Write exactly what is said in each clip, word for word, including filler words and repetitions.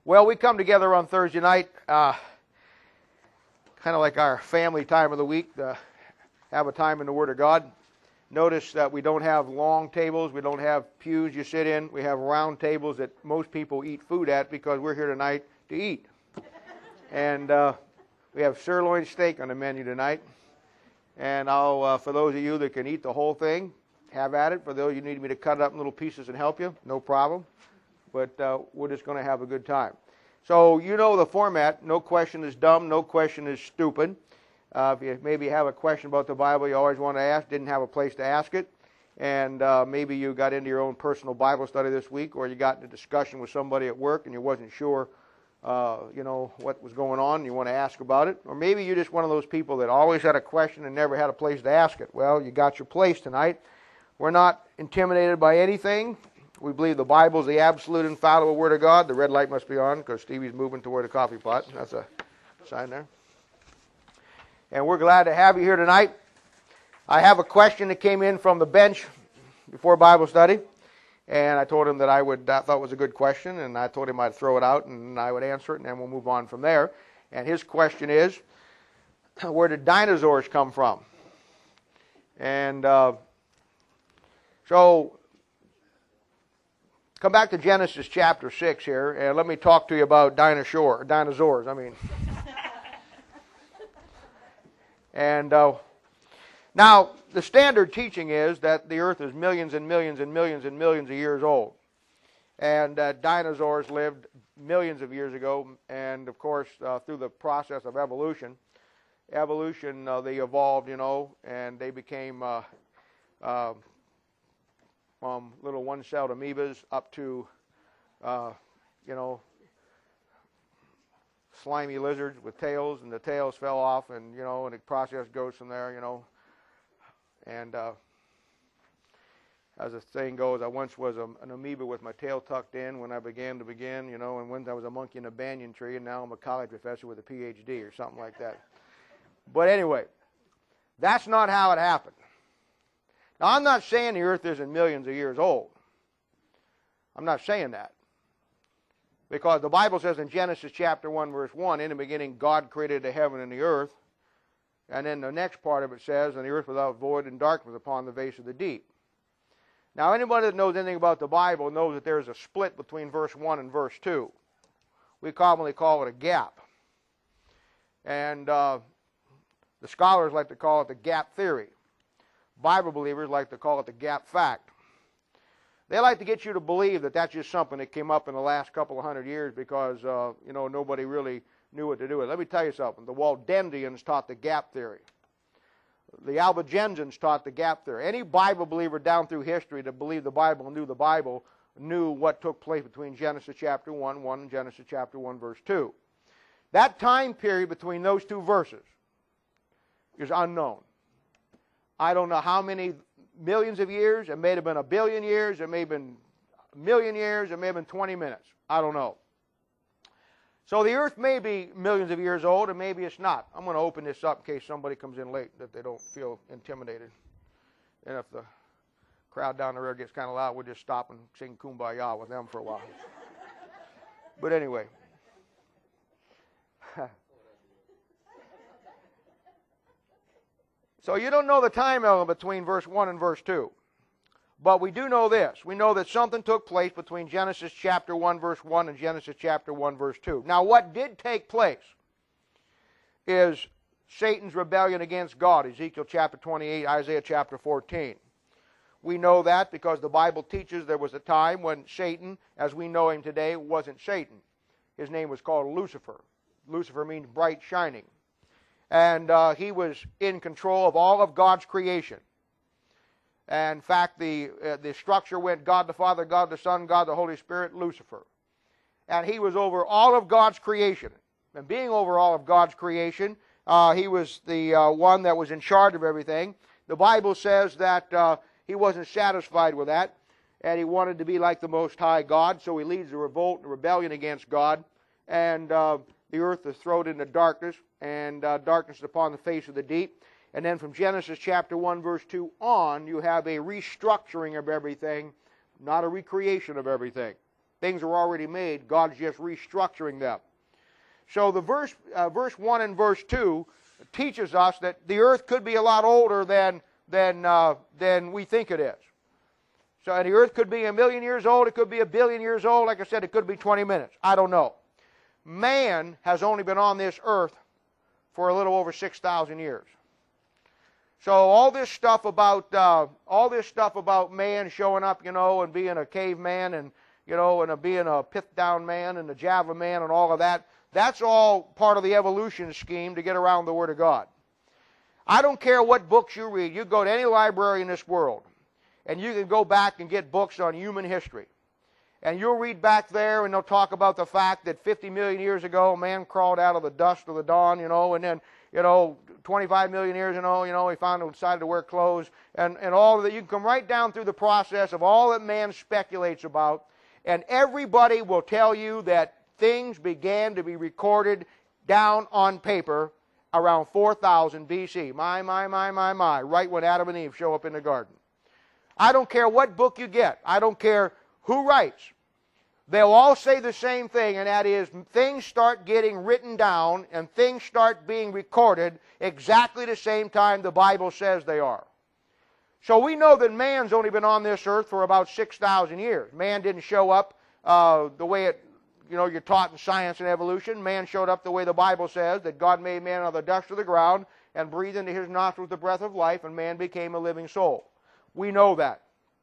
Well, we come together on Thursday night, uh, kind of like our family time of the week, to have a time in the Word of God. Notice that we don't have long tables, we don't have pews you sit in, we have round tables that most people eat food at because we're here tonight to eat. And uh, we have sirloin steak on the menu tonight. And I'll, uh, for those of you that can eat the whole thing, have at it. For those of you who need me to cut it up in little pieces and help you, no problem. But uh, we're just going to have a good time. So you know the format. No question is dumb. No question is stupid. Uh, if you maybe have a question about the Bible you always want to ask, didn't have a place to ask it, and uh, maybe you got into your own personal Bible study this week, or you got in a discussion with somebody at work and you wasn't sure, uh, you know, what was going on, and you want to ask about it, or maybe you're just one of those people that always had a question and never had a place to ask it. Well, you got your place tonight. We're not intimidated by anything. We believe the Bible is the absolute infallible Word of God. The red light must be on because Stevie's moving toward the coffee pot. That's a sign there. And we're glad to have you here tonight. I have a question that came in from the bench before Bible study, and I told him that I would I thought it was a good question, and I told him I'd throw it out and I would answer it, and then we'll move on from there. And his question is, where did dinosaurs come from? And uh, so, come back to Genesis chapter six here, and let me talk to you about dinosaur, dinosaurs. I mean. And uh, now, the standard teaching is that the earth is millions and millions and millions and millions of years old. And uh, dinosaurs lived millions of years ago, and of course, uh, through the process of evolution, evolution, uh, they evolved, you know, and they became uh, uh, from little one-celled amoebas up to, uh, you know, slimy lizards with tails, and the tails fell off, and you know, and the process goes from there, you know. And uh, as the saying goes, I once was a, an amoeba with my tail tucked in when I began to begin, you know, and once I was a monkey in a banyan tree, and now I'm a college professor with a P H D or something like that. But anyway, that's not how it happened. Now, I'm not saying the earth isn't millions of years old. I'm not saying that. Because the Bible says in Genesis chapter one, verse one, in the beginning God created the heaven and the earth. And then the next part of it says, and the earth without void and darkness upon the face of the deep. Now, anybody that knows anything about the Bible knows that there is a split between verse one and verse two. We commonly call it a gap. And uh, the scholars like to call it the gap theory. Bible believers like to call it the gap fact. They like to get you to believe that that's just something that came up in the last couple of hundred years because, uh, you know, nobody really knew what to do with it. Let me tell you something. The Waldensians taught the gap theory. The Albigensians taught the gap theory. Any Bible believer down through history that believed the Bible and knew the Bible knew what took place between Genesis chapter one, one and Genesis chapter one, verse two. That time period between those two verses is unknown. I don't know how many millions of years. It may have been a billion years. It may have been a million years. It may have been twenty minutes. I don't know. So the earth may be millions of years old, and maybe it's not. I'm going to open this up in case somebody comes in late that they don't feel intimidated. And if the crowd down the road gets kind of loud, we'll just stop and sing Kumbaya with them for a while. But anyway. So you don't know the time element between verse one and verse two. But we do know this. We know that something took place between Genesis chapter one, verse one and Genesis chapter one, verse two. Now what did take place is Satan's rebellion against God, Ezekiel chapter twenty-eight, Isaiah chapter fourteen. We know that because the Bible teaches there was a time when Satan, as we know him today, wasn't Satan. His name was called Lucifer. Lucifer means bright shining. And uh, he was in control of all of God's creation. And in fact, the, uh, the structure went God the Father, God the Son, God the Holy Spirit, Lucifer. And he was over all of God's creation. And being over all of God's creation, uh, he was the uh, one that was in charge of everything. The Bible says that uh, he wasn't satisfied with that, and he wanted to be like the Most High God, so he leads a revolt and rebellion against God. And uh, the earth is thrown into darkness, and uh, darkness upon the face of the deep. And then from Genesis chapter one, verse two on, you have a restructuring of everything, not a recreation of everything. Things are already made. God's just restructuring them. So the verse, uh, verse one and verse two teaches us that the earth could be a lot older than, than, uh, than we think it is. So the earth could be a million years old. It could be a billion years old. Like I said, it could be twenty minutes. I don't know. Man has only been on this earth for a little over six thousand years. So all this stuff about uh, all this stuff about man showing up, you know, and being a caveman, and you know, and a, being a pith down man and a Java man and all of that, that's all part of the evolution scheme to get around the Word of God. I don't care what books you read. You go to any library in this world, and you can go back and get books on human history. And you'll read back there, and they'll talk about the fact that fifty million years ago, man crawled out of the dust of the dawn, you know, and then, you know, twenty-five million years ago, you know, he finally decided to wear clothes, and, and all of that. You can come right down through the process of all that man speculates about, and everybody will tell you that things began to be recorded down on paper around four thousand B C. My, my, my, my, my, right when Adam and Eve show up in the garden. I don't care what book you get. I don't care who writes. They'll all say the same thing, and that is things start getting written down and things start being recorded exactly the same time the Bible says they are. So we know that man's only been on this earth for about six thousand years. Man didn't show up uh, the way it, you know, you're taught in science and evolution. Man showed up the way the Bible says, that God made man out of the dust of the ground and breathed into his nostrils the breath of life, and man became a living soul. We know that.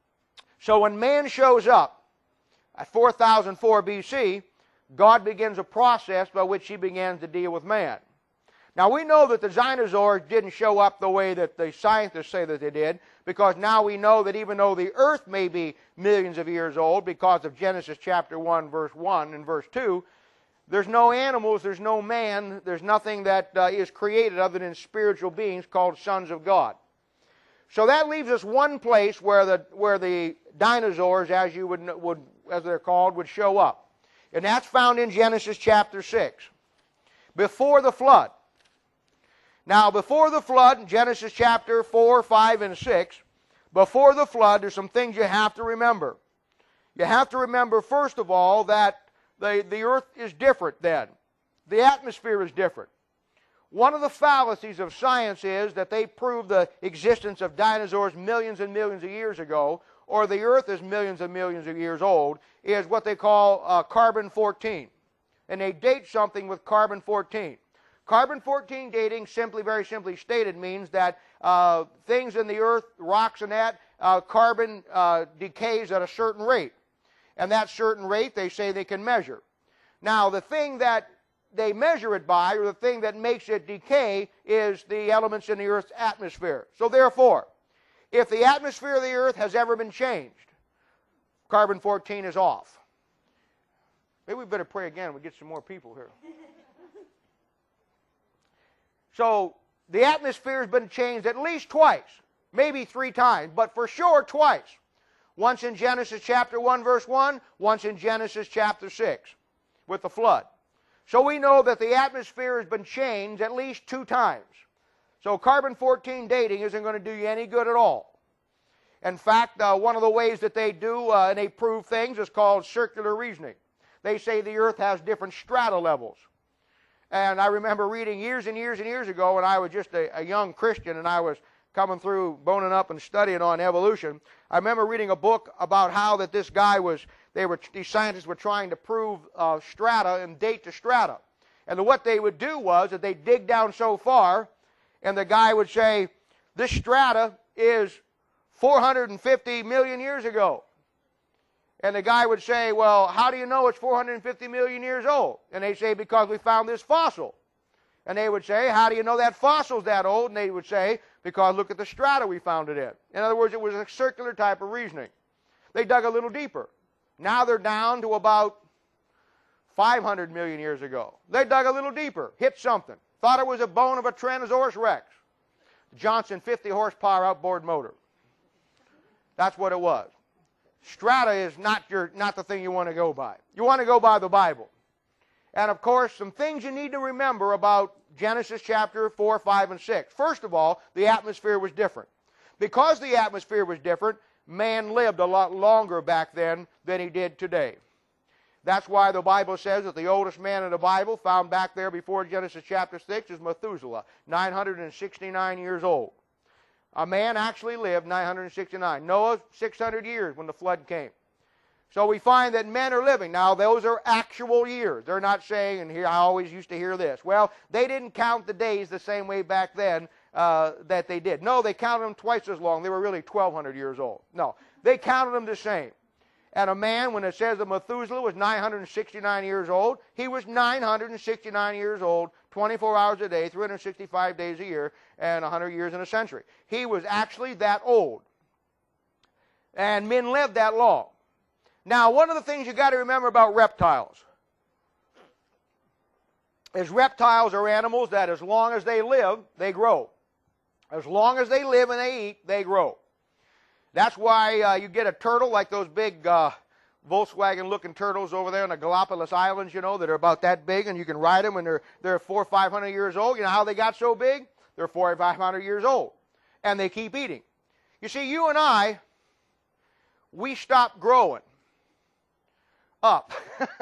So when man shows up at four thousand four B C, God begins a process by which he begins to deal with man. Now we know that the dinosaurs didn't show up the way that the scientists say that they did, because now we know that even though the earth may be millions of years old because of Genesis chapter one, verse one and verse two, there's no animals, there's no man, there's nothing that uh, is created other than spiritual beings called sons of God. So that leaves us one place where the where the dinosaurs, as you would would as they're called, would show up, and that's found in Genesis chapter six, before the flood. Now, before the flood, in Genesis chapter four, five, and six, before the flood, there's some things you have to remember. You have to remember, first of all, that the the earth is different then. The atmosphere is different. One of the fallacies of science is that they prove the existence of dinosaurs millions and millions of years ago, or the earth is millions and millions of years old, is what they call uh, carbon fourteen. And they date something with carbon fourteen. Carbon fourteen dating, simply, very simply stated, means that uh, things in the earth, rocks and that, uh, carbon uh, decays at a certain rate. And that certain rate, they say they can measure. Now, the thing that they measure it by, or the thing that makes it decay, is the elements in the Earth's atmosphere. So therefore, if the atmosphere of the Earth has ever been changed, carbon fourteen is off. Maybe we better pray again. We get some more people here. So the atmosphere has been changed at least twice, maybe three times, but for sure twice. Once in Genesis chapter one, verse one, once in Genesis chapter six, with the flood. So we know that the atmosphere has been changed at least two times. So carbon fourteen dating isn't going to do you any good at all. In fact, uh, one of the ways that they do, uh, and they prove things, is called circular reasoning. They say the earth has different strata levels. And I remember reading years and years and years ago when I was just a, a young Christian and I was coming through, boning up and studying on evolution. I remember reading a book about how that this guy was, they were, these scientists were trying to prove uh, strata and date to strata. And what they would do was that they dig down so far, and the guy would say, this strata is four hundred fifty million years ago. And the guy would say, well, how do you know it's four hundred fifty million years old? And they say, because we found this fossil. And they would say, how do you know that fossil's that old? And they would say, because look at the strata we found it in. In other words, it was a circular type of reasoning. They dug a little deeper. Now they're down to about five hundred million years ago. They dug a little deeper, hit something. Thought it was a bone of a Tyrannosaurus rex. Johnson fifty horsepower outboard motor. That's what it was. Strata is not, your, not the thing you want to go by. You want to go by the Bible. And of course, some things you need to remember about Genesis chapter four, five, and six. First of all, the atmosphere was different. Because the atmosphere was different, man lived a lot longer back then than he did today. That's why the Bible says that the oldest man in the Bible, found back there before Genesis chapter six, is Methuselah, nine hundred sixty-nine years old. A man actually lived nine hundred sixty-nine. Noah, six hundred years when the flood came. So we find that men are living. Now, those are actual years. They're not saying, and here I always used to hear this, well, they didn't count the days the same way back then uh, that they did. No, they counted them twice as long. They were really twelve hundred years old. No, they counted them the same. And a man, when it says that Methuselah was nine hundred sixty-nine years old, he was nine hundred sixty-nine years old, twenty-four hours a day, three hundred sixty-five days a year, and one hundred years in a century. He was actually that old. And men lived that long. Now, one of the things you got to remember about reptiles is reptiles are animals that as long as they live, they grow. As long as they live and they eat, they grow. That's why uh, you get a turtle like those big uh, Volkswagen-looking turtles over there on the Galapagos Islands, you know, that are about that big, and you can ride them when they're, they're four or five hundred years old. You know how they got so big? They're four or five hundred years old, and they keep eating. You see, you and I, we stop growing up.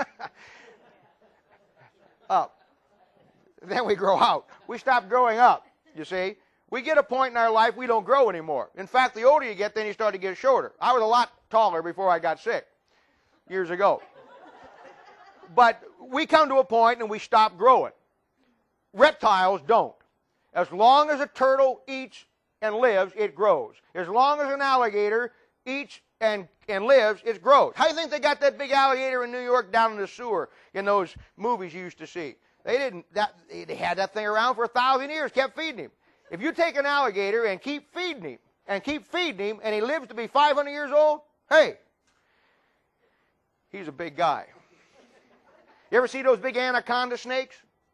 Up. Then we grow out. We stop growing up, you see. We get a point in our life we don't grow anymore. In fact, the older you get, then you start to get shorter. I was a lot taller before I got sick years ago. But we come to a point and we stop growing. Reptiles don't. As long as a turtle eats and lives, it grows. As long as an alligator eats and, and lives, it grows. How do you think they got that big alligator in New York down in the sewer in those movies you used to see? They didn't. That, they had that thing around for a thousand years, kept feeding him. If you take an alligator and keep feeding him, and keep feeding him, and he lives to be five hundred years old, hey, he's a big guy. You ever see those big anaconda snakes?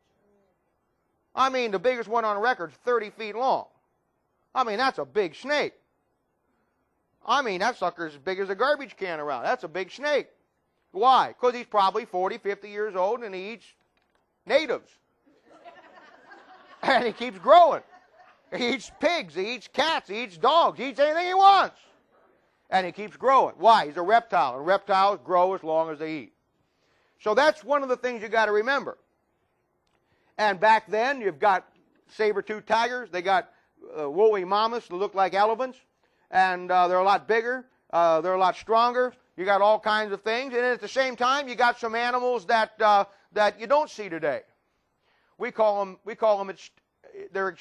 I mean, the biggest one on record is thirty feet long. I mean, that's a big snake. I mean, that sucker's as big as a garbage can around. That's a big snake. Why? Because he's probably forty, fifty years old, and he eats natives. And he keeps growing. He eats pigs, he eats cats, he eats dogs, he eats anything he wants. And he keeps growing. Why? He's a reptile, and reptiles grow as long as they eat. So that's one of the things you got to remember. And back then, you've got saber-toothed tigers. They got uh, woolly mammoths that look like elephants, and uh, they're a lot bigger. Uh, they're a lot stronger. You got all kinds of things. And at the same time, you got some animals that uh, that you don't see today. We call them. We call them. It's, they're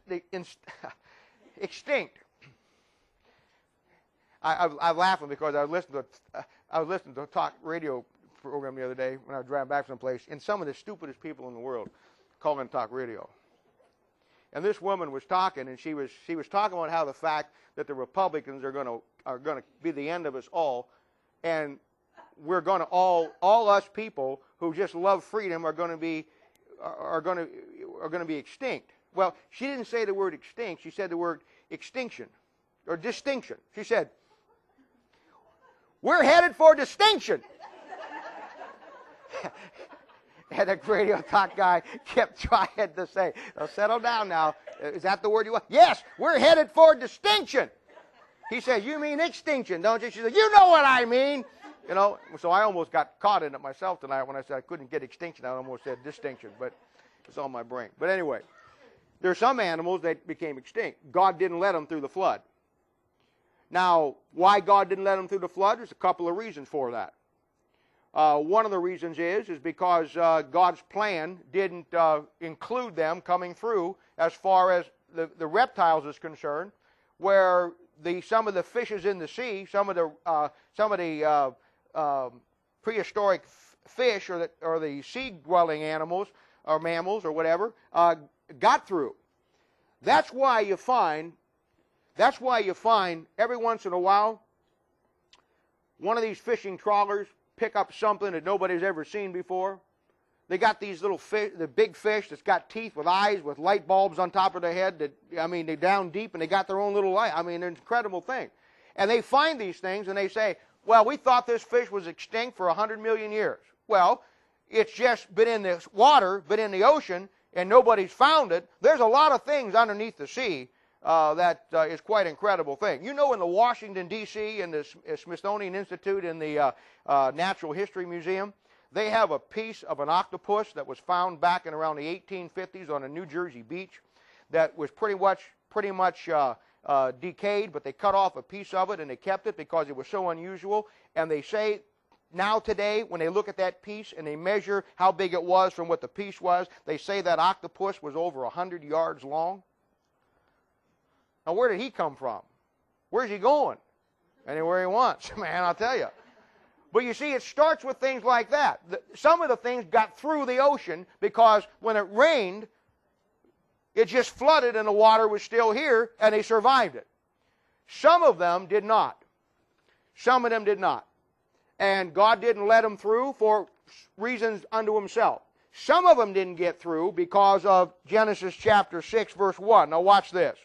extinct. I, I, I'm laughing because I was listening to uh, I was listening to a talk radio program the other day when I was driving back someplace, and some of the stupidest people in the world calling talk radio. And this woman was talking, and she was she was talking about how the fact that the Republicans are going to are going to be the end of us all, and we're going to all all us people who just love freedom are going to be are going to are going to be extinct. Well, she didn't say the word extinct. She said the word extinction or distinction. She said, "We're headed for distinction." And the radio talk guy kept trying to say, "Now settle down now. Is that the word you want?" "Yes, we're headed for distinction." He said, "You mean extinction, don't you?" She said, "You know what I mean." You know, so I almost got caught in it myself tonight when I said I couldn't get extinction. I almost said distinction, but it's on my brain. But anyway, there are some animals that became extinct. God didn't let them through the flood. Now, why God didn't let them through the flood? There's a couple of reasons for that. Uh, one of the reasons is is because uh, God's plan didn't uh, include them coming through as far as the, the reptiles is concerned, where the some of the fishes in the sea, some of the uh, some of the uh, um, prehistoric f fish or the, or the sea-dwelling animals or mammals or whatever uh, got through. That's why you find that's why you find every once in a while one of these fishing trawlers pick up something that nobody's ever seen before. They got these little fish, the big fish that's got teeth with eyes with light bulbs on top of their head. That I mean, they're down deep and they got their own little light. I mean, they're an incredible thing. And they find these things and they say, "Well, we thought this fish was extinct for a hundred million years." Well, it's just been in the water, been in the ocean, and nobody's found it. There's a lot of things underneath the sea uh, that uh, is quite an incredible thing. You know, in the Washington, D C, in the Smithsonian Institute, in the uh, uh, Natural History Museum, They have a piece of an octopus that was found back in around the eighteen fifties on a New Jersey beach that was pretty much, pretty much uh, uh, decayed, but they cut off a piece of it and they kept it because it was so unusual. And they say now today, when they look at that piece and they measure how big it was from what the piece was, they say that octopus was over one hundred yards long. Now, where did he come from? Where's he going? Anywhere he wants, man, I'll tell you. But you see, it starts with things like that. Some of the things got through the ocean because when it rained, it just flooded and the water was still here and they survived it. Some of them did not. Some of them did not. And God didn't let them through for reasons unto himself. Some of them didn't get through because of Genesis chapter six, verse one. Now watch this.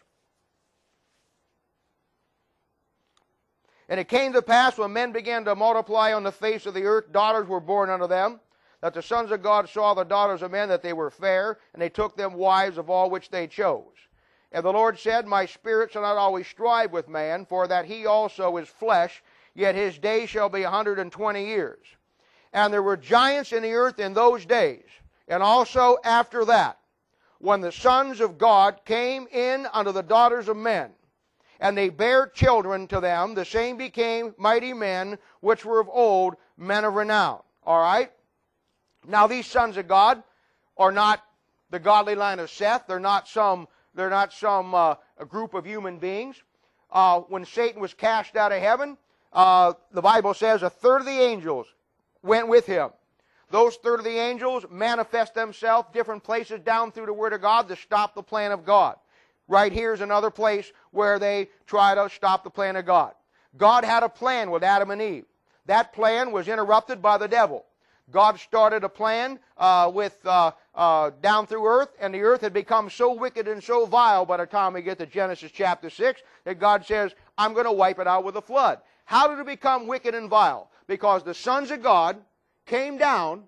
And it came to pass when men began to multiply on the face of the earth, daughters were born unto them, that the sons of God saw the daughters of men, that they were fair, and they took them wives of all which they chose. And the Lord said, My spirit shall not always strive with man, for that he also is flesh, yet his days shall be a hundred and twenty years. And there were giants in the earth in those days, and also after that, when the sons of God came in unto the daughters of men, and they bare children to them, the same became mighty men, which were of old, men of renown. All right? Now these sons of God are not the godly line of Seth. They're not some, they're not some uh, a group of human beings. Uh, when Satan was cast out of heaven, uh, the Bible says a third of the angels went with him. Those third of the angels manifest themselves different places down through the Word of God to stop the plan of God. Right here is another place where they try to stop the plan of God. God had a plan with Adam and Eve. That plan was interrupted by the devil. God started a plan uh, with uh, uh, down through earth, and the earth had become so wicked and so vile by the time we get to Genesis chapter six that God says, I'm going to wipe it out with a flood. How did it become wicked and vile? Because the sons of God came down,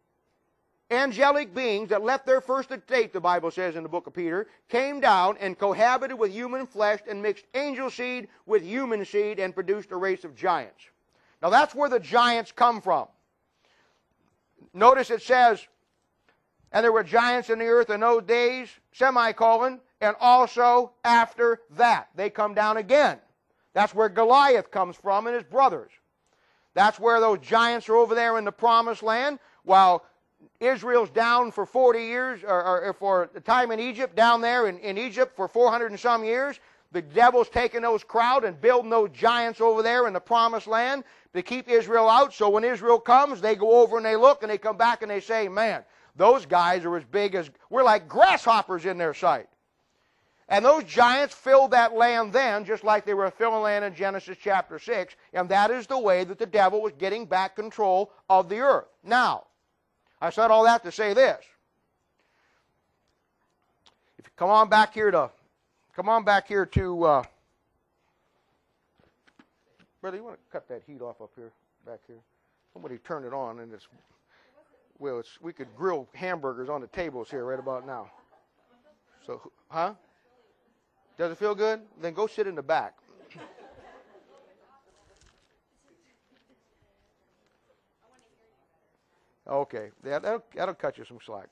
angelic beings that left their first estate, the Bible says in the book of Peter, came down and cohabited with human flesh and mixed angel seed with human seed and produced a race of giants. Now that's where the giants come from. Notice it says, and there were giants in the earth in those days, semicolon, and also after that. They come down again. That's where Goliath comes from and his brothers. That's where those giants are over there in the promised land, while Israel's down for forty years, or, or for the time in Egypt, down there in, in Egypt for four hundred and some years. The devil's taking those crowd and building those giants over there in the promised land to keep Israel out. So when Israel comes, they go over and they look and they come back and they say, man, those guys are as big as, we're like grasshoppers in their sight. And those giants filled that land then, just like they were filling land in Genesis chapter six. And that is the way that the devil was getting back control of the earth. Now, I said all that to say this. If you come on back here to, come on back here to, uh, brother, you want to cut that heat off up here, back here? Somebody turned it on, and it's, well, it's, we could grill hamburgers on the tables here right about now. So, huh? Does it feel good? Then go sit in the back. Okay, that, that'll, that'll cut you some slack.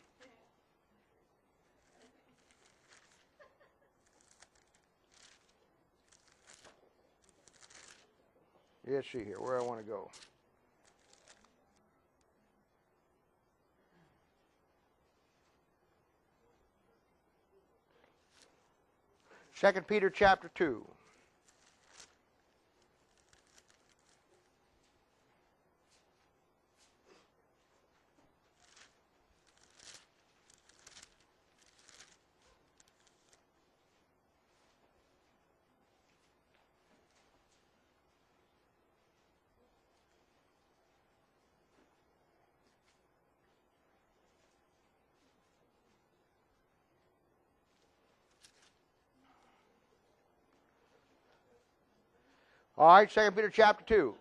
Let's see here, where I want to go. Second Peter chapter two. All right, Second Peter chapter two.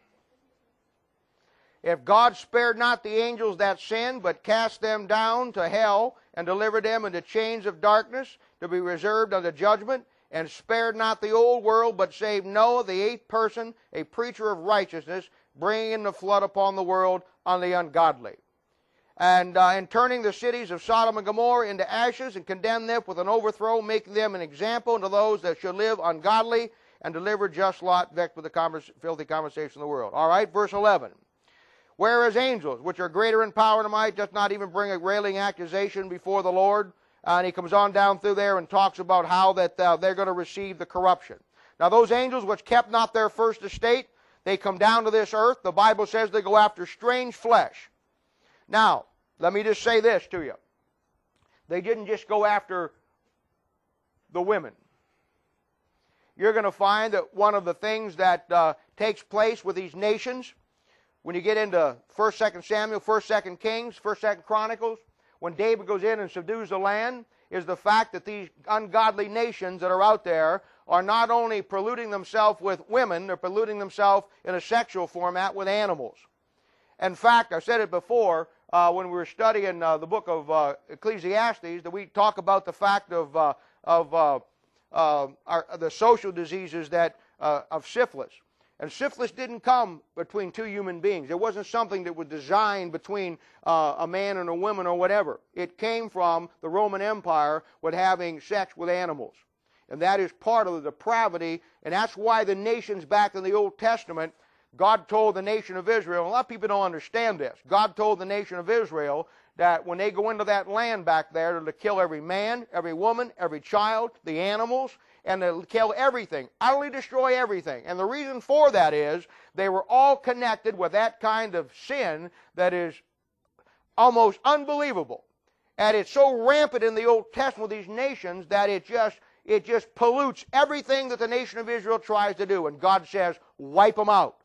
If God spared not the angels that sinned, but cast them down to hell, and delivered them into chains of darkness, to be reserved unto judgment, and spared not the old world, but saved Noah, the eighth person, a preacher of righteousness, bringing the flood upon the world on the ungodly. And uh, in turning the cities of Sodom and Gomorrah into ashes, and condemn them with an overthrow, making them an example unto those that should live ungodly, and deliver just Lot, vexed with the converse, filthy conversation of the world. All right, verse eleven. Whereas angels, which are greater in power and might, does not even bring a railing accusation before the Lord. Uh, and he comes on down through there and talks about how that uh, they're going to receive the corruption. Now those angels which kept not their first estate, they come down to this earth. The Bible says they go after strange flesh. Now, let me just say this to you. They didn't just go after the women. You're going to find that one of the things that uh, takes place with these nations, when you get into First, Second Samuel, First, Second Kings, First, Second Chronicles, when David goes in and subdues the land, is the fact that these ungodly nations that are out there are not only polluting themselves with women, they're polluting themselves in a sexual format with animals. In fact, I said it before, uh, when we were studying uh, the book of uh, Ecclesiastes, that we talk about the fact of, uh, of uh, uh, our, the social diseases that, uh, of syphilis. And syphilis didn't come between two human beings. It wasn't something that was designed between uh, a man and a woman or whatever. It came from the Roman Empire with having sex with animals. And that is part of the depravity, and that's why the nations back in the Old Testament, God told the nation of Israel, a lot of people don't understand this, God told the nation of Israel that when they go into that land back there, to kill every man, every woman, every child, the animals, and to kill everything, utterly destroy everything. And the reason for that is they were all connected with that kind of sin that is almost unbelievable. And it's so rampant in the Old Testament with these nations that it just, it just pollutes everything that the nation of Israel tries to do. And God says, wipe them out.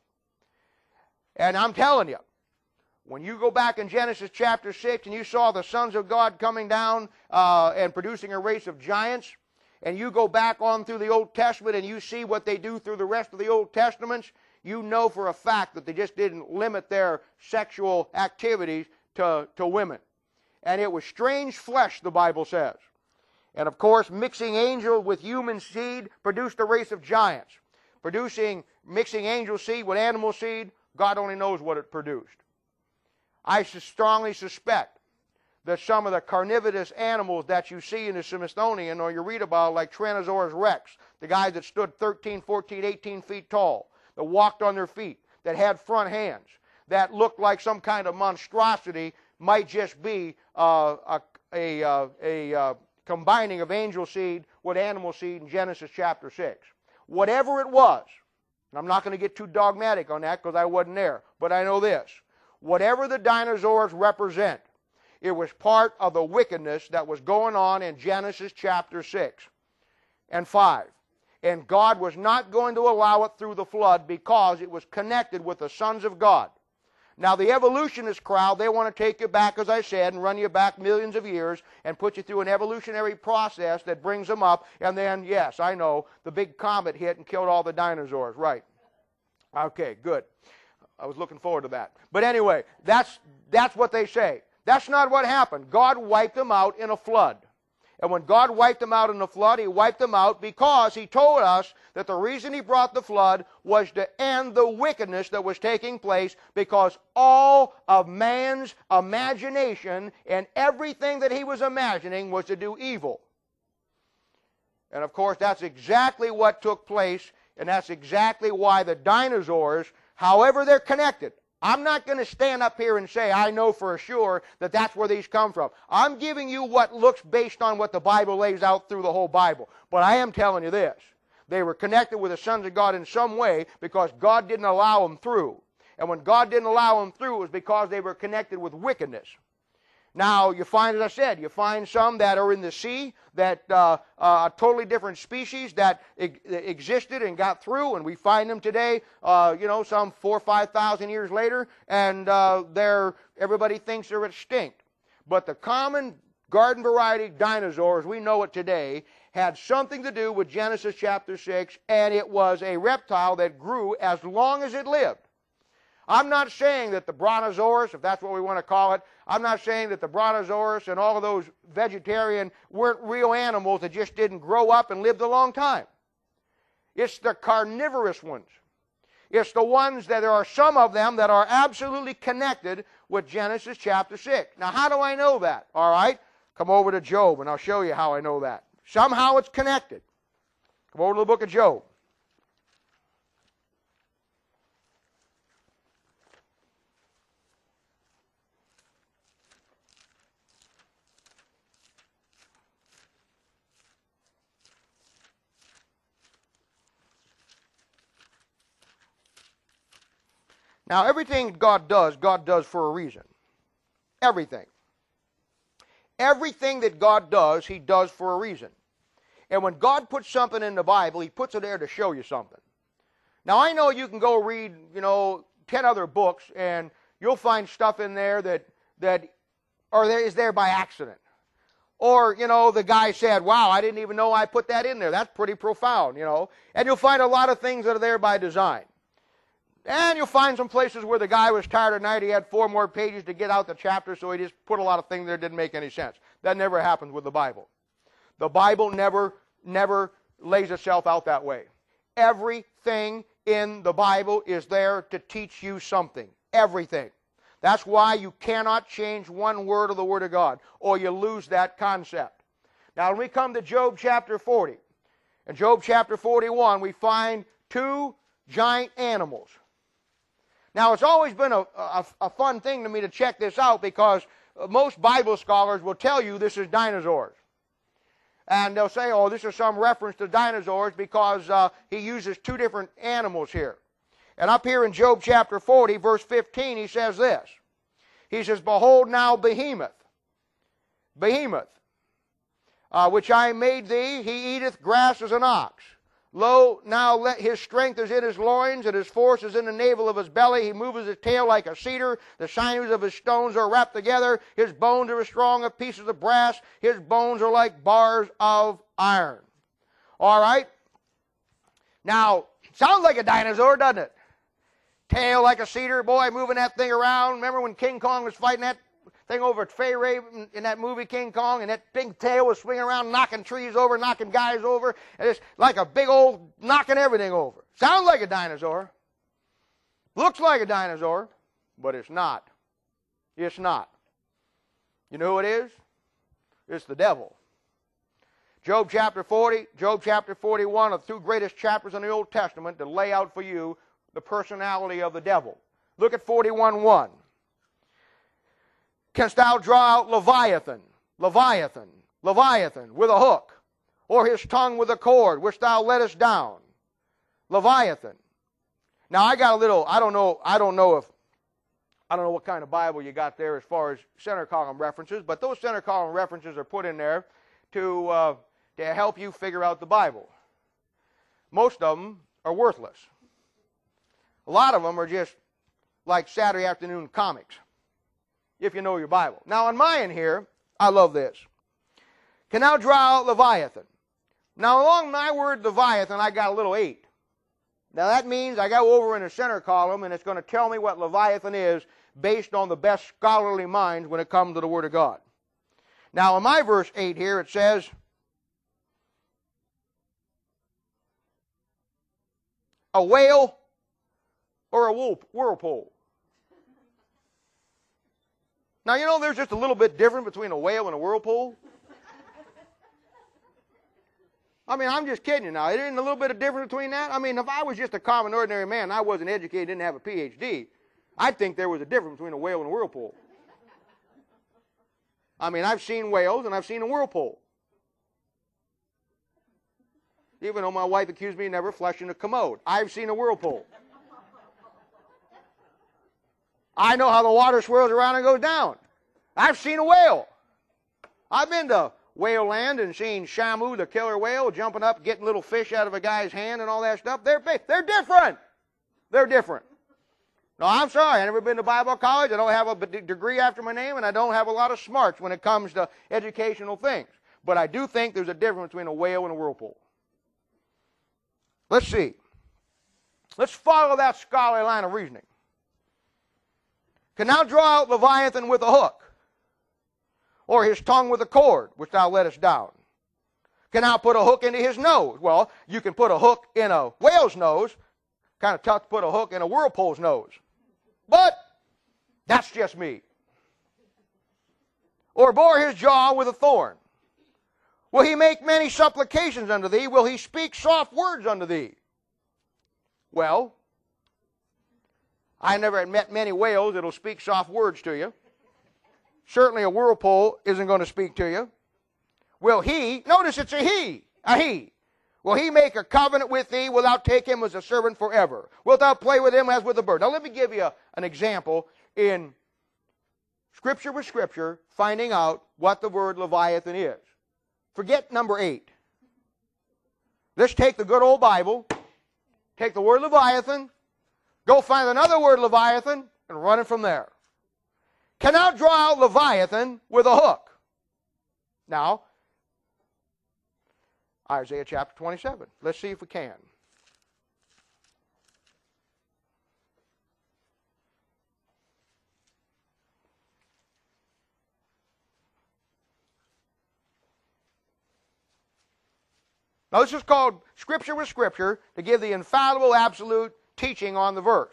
And I'm telling you, when you go back in Genesis chapter six and you saw the sons of God coming down uh, and producing a race of giants, and you go back on through the Old Testament and you see what they do through the rest of the Old Testaments, you know for a fact that they just didn't limit their sexual activities to, to women. And it was strange flesh, the Bible says. And of course, mixing angel with human seed produced a race of giants. Producing, mixing angel seed with animal seed, God only knows what it produced. I strongly suspect that some of the carnivorous animals that you see in the Smithsonian or you read about, like Tyrannosaurus rex, the guys that stood thirteen, fourteen, eighteen feet tall, that walked on their feet, that had front hands, that looked like some kind of monstrosity, might just be uh, a, a, uh, a uh, combining of angel seed with animal seed in Genesis chapter six. Whatever it was, and I'm not going to get too dogmatic on that because I wasn't there, but I know this. Whatever the dinosaurs represent, it was part of the wickedness that was going on in Genesis chapter six and five. And God was not going to allow it through the flood because it was connected with the sons of God. Now the evolutionist crowd, they want to take you back, as I said, and run you back millions of years and put you through an evolutionary process that brings them up. And then, yes, I know, the big comet hit and killed all the dinosaurs. Right. Okay, good. I was looking forward to that. But anyway, that's, that's what they say. That's not what happened. God wiped them out in a flood. And when God wiped them out in the flood, He wiped them out because He told us that the reason He brought the flood was to end the wickedness that was taking place, because all of man's imagination and everything that he was imagining was to do evil. And of course, that's exactly what took place, and that's exactly why the dinosaurs, however they're connected, I'm not going to stand up here and say I know for sure that that's where these come from. I'm giving you what looks based on what the Bible lays out through the whole Bible. But I am telling you this. They were connected with the sons of God in some way because God didn't allow them through. And when God didn't allow them through, it was because they were connected with wickedness. Now, you find, as I said, you find some that are in the sea, that uh, uh, a totally different species that e existed and got through, and we find them today, uh, you know, some four or five thousand years later, and uh, they're, everybody thinks they're extinct. But the common garden variety dinosaur, as we know it today, had something to do with Genesis chapter six, and it was a reptile that grew as long as it lived. I'm not saying that the Brontosaurus, if that's what we want to call it, I'm not saying that the Brontosaurus and all of those vegetarian weren't real animals that just didn't grow up and lived a long time. It's the carnivorous ones. It's the ones that there are some of them that are absolutely connected with Genesis chapter six. Now, how do I know that? All right, come over to Job, and I'll show you how I know that. Somehow it's connected. Come over to the book of Job. Now, everything God does, God does for a reason. Everything. Everything that God does, He does for a reason. And when God puts something in the Bible, He puts it there to show you something. Now, I know you can go read, you know, ten other books, and you'll find stuff in there that, that are there, is there by accident. Or, you know, the guy said, wow, I didn't even know I put that in there. That's pretty profound, you know. And you'll find a lot of things that are there by design. And you'll find some places where the guy was tired at night. He had four more pages to get out the chapter, so he just put a lot of things there that didn't make any sense. That never happens with the Bible. The Bible never, never lays itself out that way. Everything in the Bible is there to teach you something. Everything. That's why you cannot change one word of the Word of God, or you lose that concept. Now, when we come to Job chapter forty, in Job chapter forty-one, we find two giant animals. Now, it's always been a, a, a fun thing to me to check this out, because most Bible scholars will tell you this is dinosaurs. And they'll say, oh, this is some reference to dinosaurs because uh, he uses two different animals here. And up here in Job chapter forty, verse fifteen, he says this. He says, behold now Behemoth, Behemoth, uh, which I made thee, he eateth grass as an ox. Lo, now let his strength is in his loins, and his force is in the navel of his belly. He moveth his tail like a cedar. The sinews of his stones are wrapped together. His bones are as strong as pieces of brass. His bones are like bars of iron. All right? Now, sounds like a dinosaur, doesn't it? Tail like a cedar, boy, moving that thing around. Remember when King Kong was fighting that thing over at Fay Ray in that movie King Kong, and that big tail was swinging around, knocking trees over, knocking guys over, and it's like a big old knocking everything over. Sounds like a dinosaur. Looks like a dinosaur, but it's not. It's not. You know who it is? It's the devil. Job chapter forty, Job chapter forty-one are the two greatest chapters in the Old Testament to lay out for you the personality of the devil. Look at forty-one one. Canst thou draw out Leviathan, Leviathan, Leviathan with a hook, or his tongue with a cord, which thou lettest down? Leviathan. Now I got a little, I don't know, I don't know if, I don't know what kind of Bible you got there as far as center column references, but those center column references are put in there to, uh, to help you figure out the Bible. Most of them are worthless. A lot of them are just like Saturday afternoon comics, if you know your Bible. Now on mine here, I love this. Can thou draw out Leviathan? Now along my word Leviathan, I got a little eight. Now that means I go over in the center column, and it's going to tell me what Leviathan is based on the best scholarly minds when it comes to the Word of God. Now in my verse eight here, it says, a whale or a whirlpool. Now, you know, there's just a little bit different between a whale and a whirlpool. I mean, I'm just kidding you now. There isn't a little bit of difference between that? I mean, if I was just a common, ordinary man, and I wasn't educated, didn't have a P H D, I'd think there was a difference between a whale and a whirlpool. I mean, I've seen whales and I've seen a whirlpool. Even though my wife accused me of never flushing a commode, I've seen a whirlpool. I know how the water swirls around and goes down. I've seen a whale. I've been to whale land and seen Shamu, the killer whale, jumping up, getting little fish out of a guy's hand and all that stuff. They're they're different. They're different. No, I'm sorry. I've never been to Bible college. I don't have a degree after my name, and I don't have a lot of smarts when it comes to educational things. But I do think there's a difference between a whale and a whirlpool. Let's see. Let's follow that scholarly line of reasoning. Can thou draw out Leviathan with a hook, or his tongue with a cord, which thou lettest down? Can thou put a hook into his nose? Well, you can put a hook in a whale's nose. Kind of tough to put a hook in a whirlpool's nose. But that's just me. Or bore his jaw with a thorn. Will he make many supplications unto thee? Will he speak soft words unto thee? Well, I never had met many whales that'll speak soft words to you. Certainly a whirlpool isn't going to speak to you. Will he, notice it's a he, a he. Will he make a covenant with thee? Wilt thou take him as a servant forever? Wilt thou play with him as with a bird? Now let me give you a, an example in Scripture with Scripture, finding out what the word Leviathan is. Forget number eight. Let's take the good old Bible, take the word Leviathan, go find another word Leviathan, and run it from there. Cannot draw out Leviathan with a hook. Now, Isaiah chapter twenty-seven. Let's see if we can. Now this is called Scripture with Scripture to give the infallible, absolute teaching on the verse.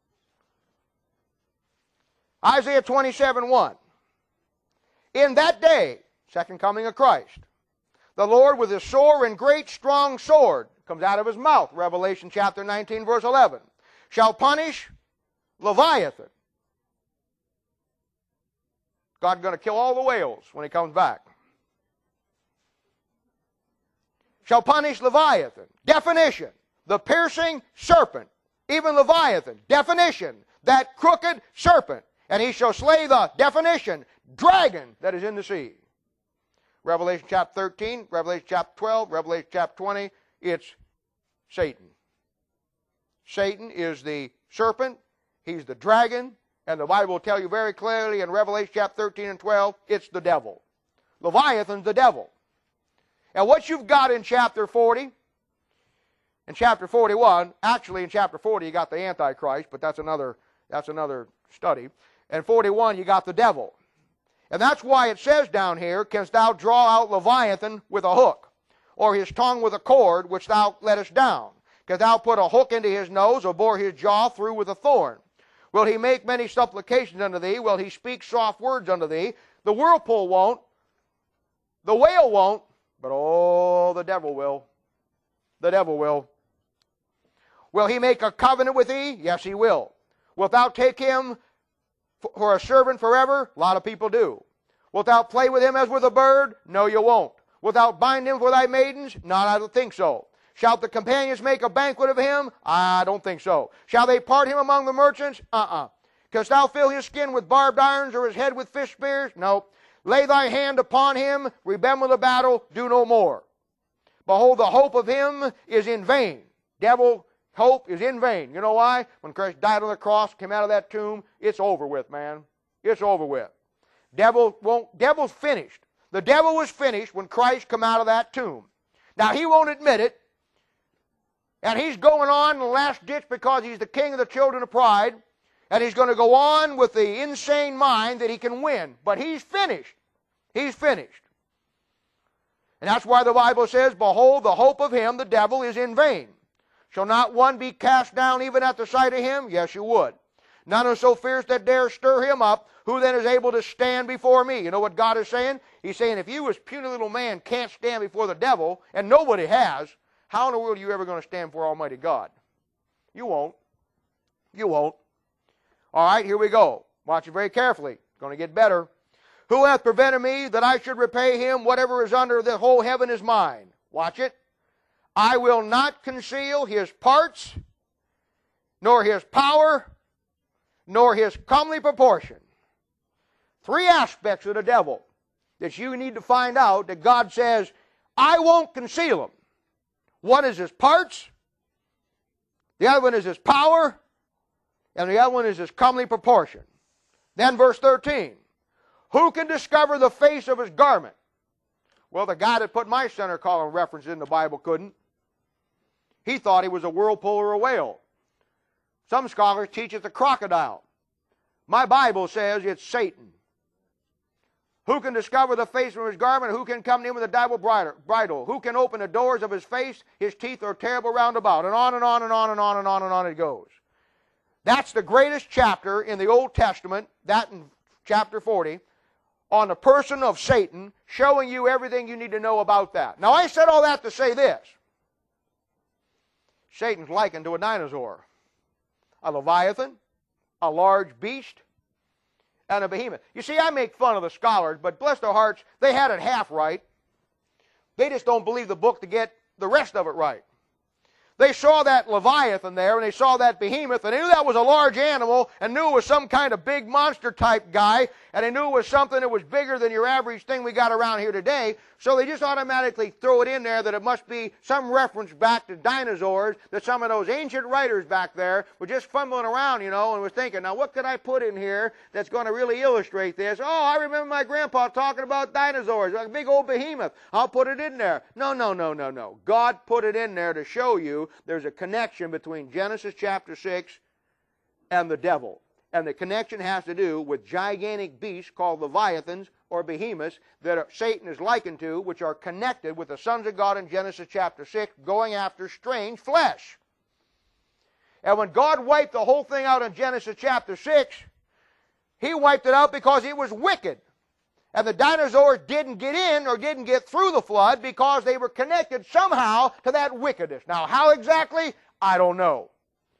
Isaiah twenty-seven one. In that day, second coming of Christ, the Lord with his sore and great strong sword, comes out of his mouth, Revelation chapter nineteen verse eleven, shall punish Leviathan. God's going to kill all the whales when he comes back. Shall punish Leviathan. Definition, the piercing serpent. Even Leviathan, definition, that crooked serpent. And he shall slay the, definition, dragon that is in the sea. Revelation chapter thirteen, Revelation chapter twelve, Revelation chapter twenty, it's Satan. Satan is the serpent, he's the dragon, and the Bible will tell you very clearly in Revelation chapter thirteen and twelve, it's the devil. Leviathan's the devil. And what you've got in chapter forty, in chapter forty-one, actually in chapter forty you got the Antichrist, but that's another, that's another study. And forty-one you got the devil. And that's why it says down here, canst thou draw out Leviathan with a hook, or his tongue with a cord which thou lettest down? Canst thou put a hook into his nose, or bore his jaw through with a thorn? Will he make many supplications unto thee? Will he speak soft words unto thee? The whirlpool won't. The whale won't. But oh, the devil will. The devil will. Will he make a covenant with thee? Yes, he will. Wilt thou take him for a servant forever? A lot of people do. Wilt thou play with him as with a bird? No, you won't. Wilt thou bind him for thy maidens? No, I don't think so. Shall the companions make a banquet of him? I don't think so. Shall they part him among the merchants? Uh-uh. Canst thou fill his skin with barbed irons, or his head with fish spears? No. Lay thy hand upon him, remember the battle, do no more. Behold, the hope of him is in vain. Devil, hope is in vain. You know why? When Christ died on the cross, came out of that tomb, it's over with, man. It's over with. Devil won't, devil's finished. The devil was finished when Christ came out of that tomb. Now, he won't admit it, and he's going on in the last ditch because he's the king of the children of pride, and he's going to go on with the insane mind that he can win. But he's finished. He's finished. And that's why the Bible says, behold, the hope of him, the devil, is in vain. Shall not one be cast down even at the sight of him? Yes, you would. None are so fierce that dare stir him up. Who then is able to stand before me? You know what God is saying? He's saying, if you as puny little man can't stand before the devil, and nobody has, how in the world are you ever going to stand before Almighty God? You won't. You won't. All right, here we go. Watch it very carefully. It's going to get better. Who hath prevented me that I should repay him? Whatever is under the whole heaven is mine. Watch it. I will not conceal his parts, nor his power, nor his comely proportion. Three aspects of the devil that you need to find out that God says, I won't conceal them. One is his parts, the other one is his power, and the other one is his comely proportion. Then verse thirteen. Who can discover the face of his garment? Well, the guy that put my center column reference in the Bible couldn't. He thought he was a whirlpool or a whale. Some scholars teach it's a crocodile. My Bible says it's Satan. Who can discover the face from his garment? Who can come near with a double bridle? Who can open the doors of his face? His teeth are terrible round about. And on and on and on and on and on and on it goes. That's the greatest chapter in the Old Testament, that in chapter forty, on the person of Satan, showing you everything you need to know about that. Now, I said all that to say this. Satan's likened to a dinosaur, a leviathan, a large beast, and a behemoth. You see, I make fun of the scholars, but bless their hearts, they had it half right. They just don't believe the book to get the rest of it right. They saw that leviathan there, and they saw that behemoth, and they knew that was a large animal, and knew it was some kind of big monster type guy, and they knew it was something that was bigger than your average thing we got around here today. So they just automatically throw it in there that it must be some reference back to dinosaurs, that some of those ancient writers back there were just fumbling around, you know, and was thinking, now what could I put in here that's going to really illustrate this? Oh, I remember my grandpa talking about dinosaurs, like a big old behemoth. I'll put it in there. No, no, no, no, no. God put it in there to show you there's a connection between Genesis chapter six and the devil. And the connection has to do with gigantic beasts called leviathans or behemoths that are, Satan is likened to, which are connected with the sons of God in Genesis chapter six, going after strange flesh. And when God wiped the whole thing out in Genesis chapter six, He wiped it out because it was wicked. And the dinosaurs didn't get in or didn't get through the flood because they were connected somehow to that wickedness. Now, how exactly? I don't know.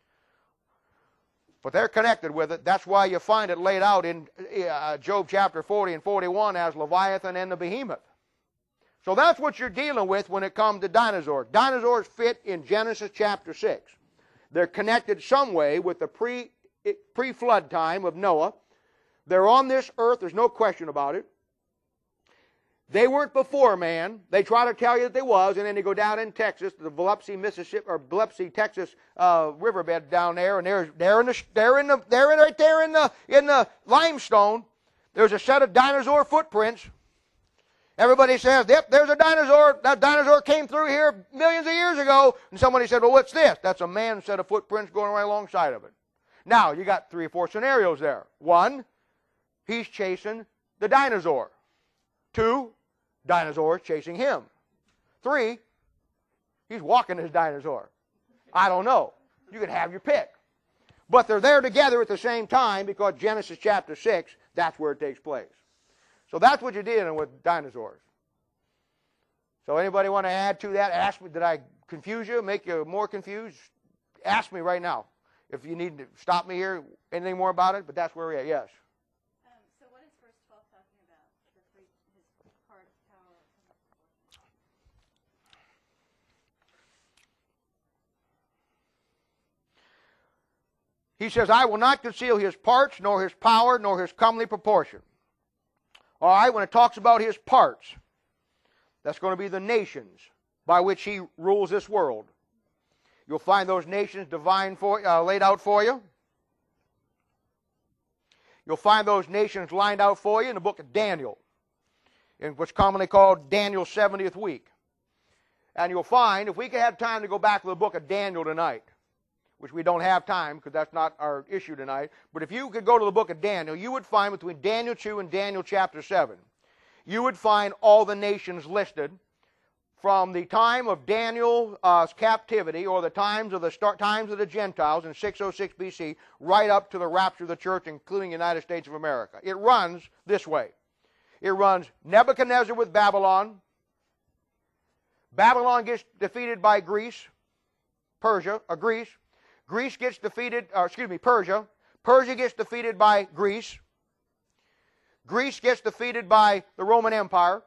But they're connected with it. That's why you find it laid out in uh, Job chapter forty and forty-one as Leviathan and the behemoth. So that's what you're dealing with when it comes to dinosaurs. Dinosaurs fit in Genesis chapter six. They're connected some way with the pre, pre-flood time of Noah. They're on this earth. There's no question about it. They weren't before man. They try to tell you that they was, and then they go down in Texas, the Biloxi, Mississippi, or Biloxi, Texas uh, riverbed down there, and they're they're in the they're in the they're in right there in the in the limestone. There's a set of dinosaur footprints. Everybody says, "Yep, there's a dinosaur. That dinosaur came through here millions of years ago." And somebody said, "Well, what's this?" That's a man's set of footprints going right alongside of it. Now you got three or four scenarios there. One, he's chasing the dinosaur. Two, dinosaurs chasing him. Three, he's walking his dinosaur. I don't know. You can have your pick. But they're there together at the same time because Genesis chapter six, that's where it takes place. So that's what you're dealing with dinosaurs. So anybody want to add to that? Ask me, did I confuse you, make you more confused? Ask me right now. If you need to stop me here, anything more about it, but that's where we're at, yes. He says, I will not conceal his parts, nor his power, nor his comely proportion. All right, when it talks about his parts, that's going to be the nations by which he rules this world. You'll find those nations divine for, uh, laid out for you. You'll find those nations lined out for you in the book of Daniel, in what's commonly called Daniel's seventieth week. And you'll find, if we could have time to go back to the book of Daniel tonight, which we don't have time because that's not our issue tonight. But if you could go to the book of Daniel, you would find between Daniel two and Daniel chapter seven, you would find all the nations listed from the time of Daniel's uh, captivity or the times of the start times of the Gentiles in six oh six B C right up to the rapture of the church, including the United States of America. It runs this way. It runs Nebuchadnezzar with Babylon. Babylon gets defeated by Greece, Persia, or Greece. Greece gets defeated, or excuse me, Persia. Persia gets defeated by Greece. Greece gets defeated by the Roman Empire.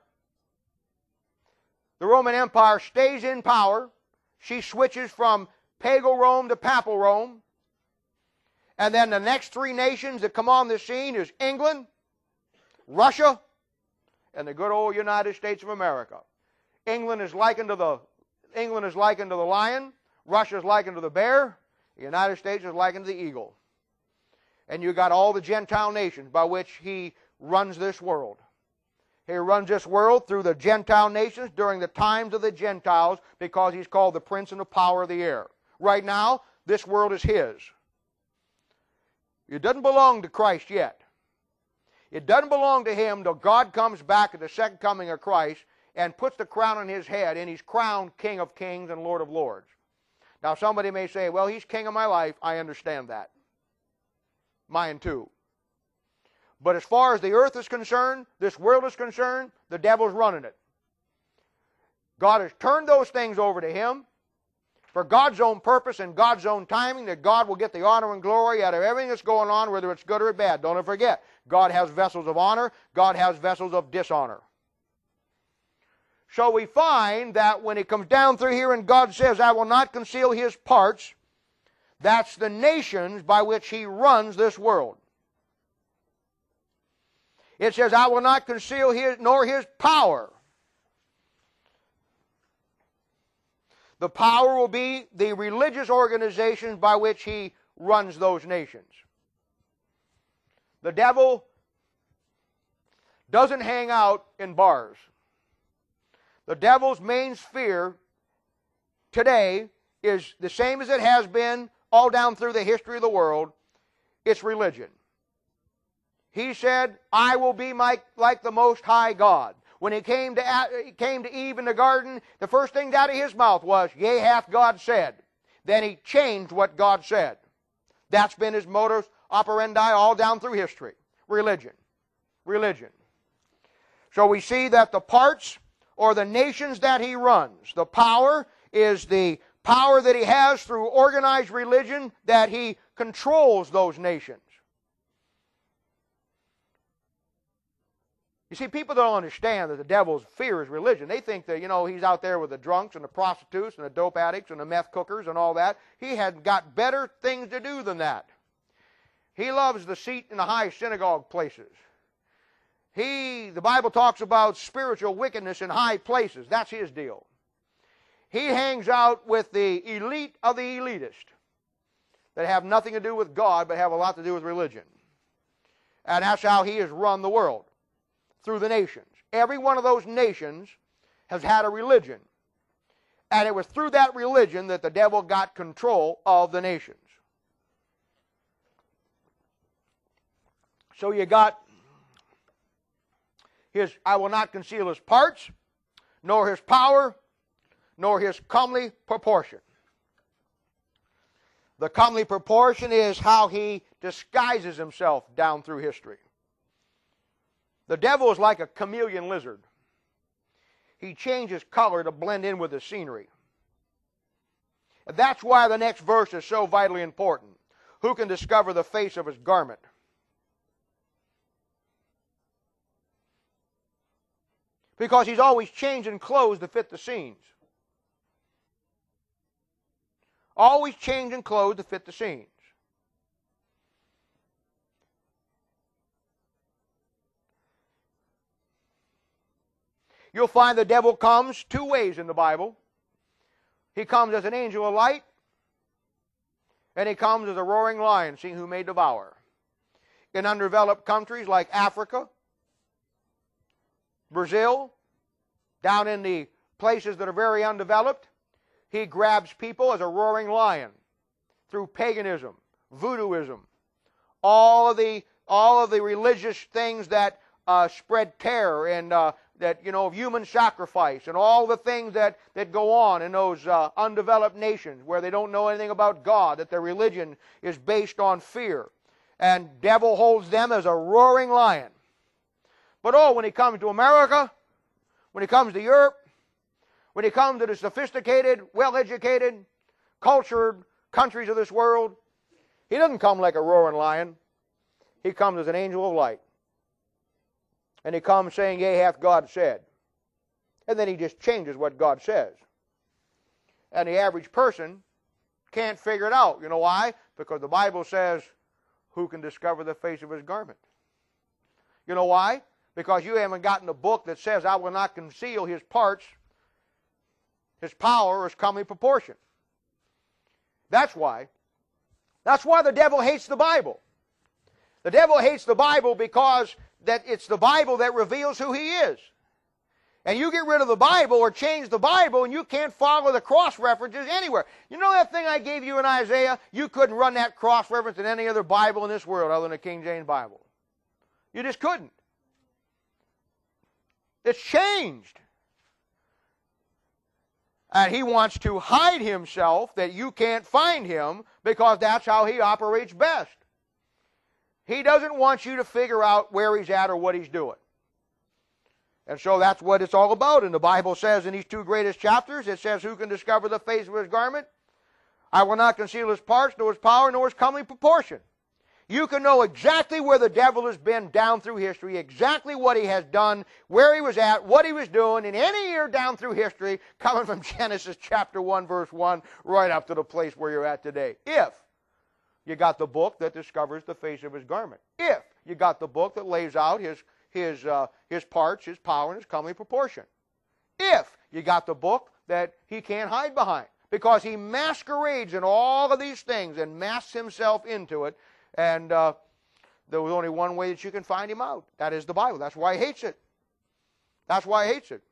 The Roman Empire stays in power. She switches from pagan Rome to papal Rome. And then the next three nations that come on the scene is England, Russia, and the good old United States of America. England is likened to the England is likened to the lion. Russia is likened to the bear. The United States is likened to the eagle. And you got all the Gentile nations by which he runs this world. He runs this world through the Gentile nations during the times of the Gentiles because he's called the prince and the power of the air. Right now, this world is his. It doesn't belong to Christ yet. It doesn't belong to him till God comes back at the second coming of Christ and puts the crown on his head, and he's crowned King of Kings and Lord of Lords. Now somebody may say, well, he's king of my life. I understand that. Mine too. But as far as the earth is concerned, this world is concerned, the devil's running it. God has turned those things over to him for God's own purpose and God's own timing, that God will get the honor and glory out of everything that's going on, whether it's good or bad. Don't forget, God has vessels of honor, God has vessels of dishonor. So we find that when it comes down through here and God says, I will not conceal his parts, that's the nations by which he runs this world. It says, I will not conceal his, nor his power. The power will be the religious organizations by which he runs those nations. The devil doesn't hang out in bars. The devil's main sphere today is the same as it has been all down through the history of the world. It's religion. He said, I will be my, like the Most High God. When he came to, he came to Eve in the garden, the first thing out of his mouth was, yea, hath God said. Then he changed what God said. That's been his modus operandi all down through history. Religion. Religion. So we see that the parts or the nations that he runs, the power is the power that he has through organized religion, that he controls those nations. You see, people don't understand that the devil's fear is religion. They think that, you know, he's out there with the drunks and the prostitutes and the dope addicts and the meth cookers and all that. He has got better things to do than that. He loves the seat in the high synagogue places. He, the Bible talks about spiritual wickedness in high places. That's his deal. He hangs out with the elite of the elitist that have nothing to do with God but have a lot to do with religion. And that's how he has run the world. Through the nations. Every one of those nations has had a religion. And it was through that religion that the devil got control of the nations. So you got his, I will not conceal his parts, nor his power, nor his comely proportion. The comely proportion is how he disguises himself down through history. The devil is like a chameleon lizard. He changes color to blend in with the scenery. And that's why the next verse is so vitally important. Who can discover the face of his garment? Because he's always changing clothes to fit the scenes. Always changing clothes to fit the scenes. You'll find the devil comes two ways in the Bible. He comes as an angel of light, and he comes as a roaring lion, seeing who may devour. In undeveloped countries like Africa, Brazil, down in the places that are very undeveloped, he grabs people as a roaring lion through paganism, voodooism, all of the, all of the religious things that uh, spread terror and uh, that, you know, of human sacrifice and all the things that, that go on in those uh, undeveloped nations where they don't know anything about God, that their religion is based on fear. And devil holds them as a roaring lion. But oh, when he comes to America, when he comes to Europe, when he comes to the sophisticated, well-educated, cultured countries of this world, he doesn't come like a roaring lion. He comes as an angel of light. And he comes saying, yea, hath God said. And then he just changes what God says. And the average person can't figure it out. You know why? Because the Bible says, who can discover the face of his garment? You know why? Because you haven't gotten a book that says, I will not conceal his parts, his power, or his comely proportion. That's why. That's why the devil hates the Bible. The devil hates the Bible because that it's the Bible that reveals who he is. And you get rid of the Bible or change the Bible and you can't follow the cross references anywhere. You know that thing I gave you in Isaiah? You couldn't run that cross reference in any other Bible in this world other than the King James Bible. You just couldn't. It's changed. And he wants to hide himself that you can't find him because that's how he operates best. He doesn't want you to figure out where he's at or what he's doing. And so that's what it's all about. And the Bible says in these two greatest chapters, it says, who can discover the face of his garment? I will not conceal his parts, nor his power, nor his comely proportion. You can know exactly where the devil has been down through history, exactly what he has done, where he was at, what he was doing in any year down through history, coming from Genesis chapter one, verse one, right up to the place where you're at today. If you got the book that discovers the face of his garment. If you got the book that lays out his, his, uh, his parts, his power, and his comely proportion. If you got the book that he can't hide behind. Because he masquerades in all of these things and masks himself into it. And uh, there was only one way that you can find him out. That is the Bible. That's why he hates it. That's why he hates it.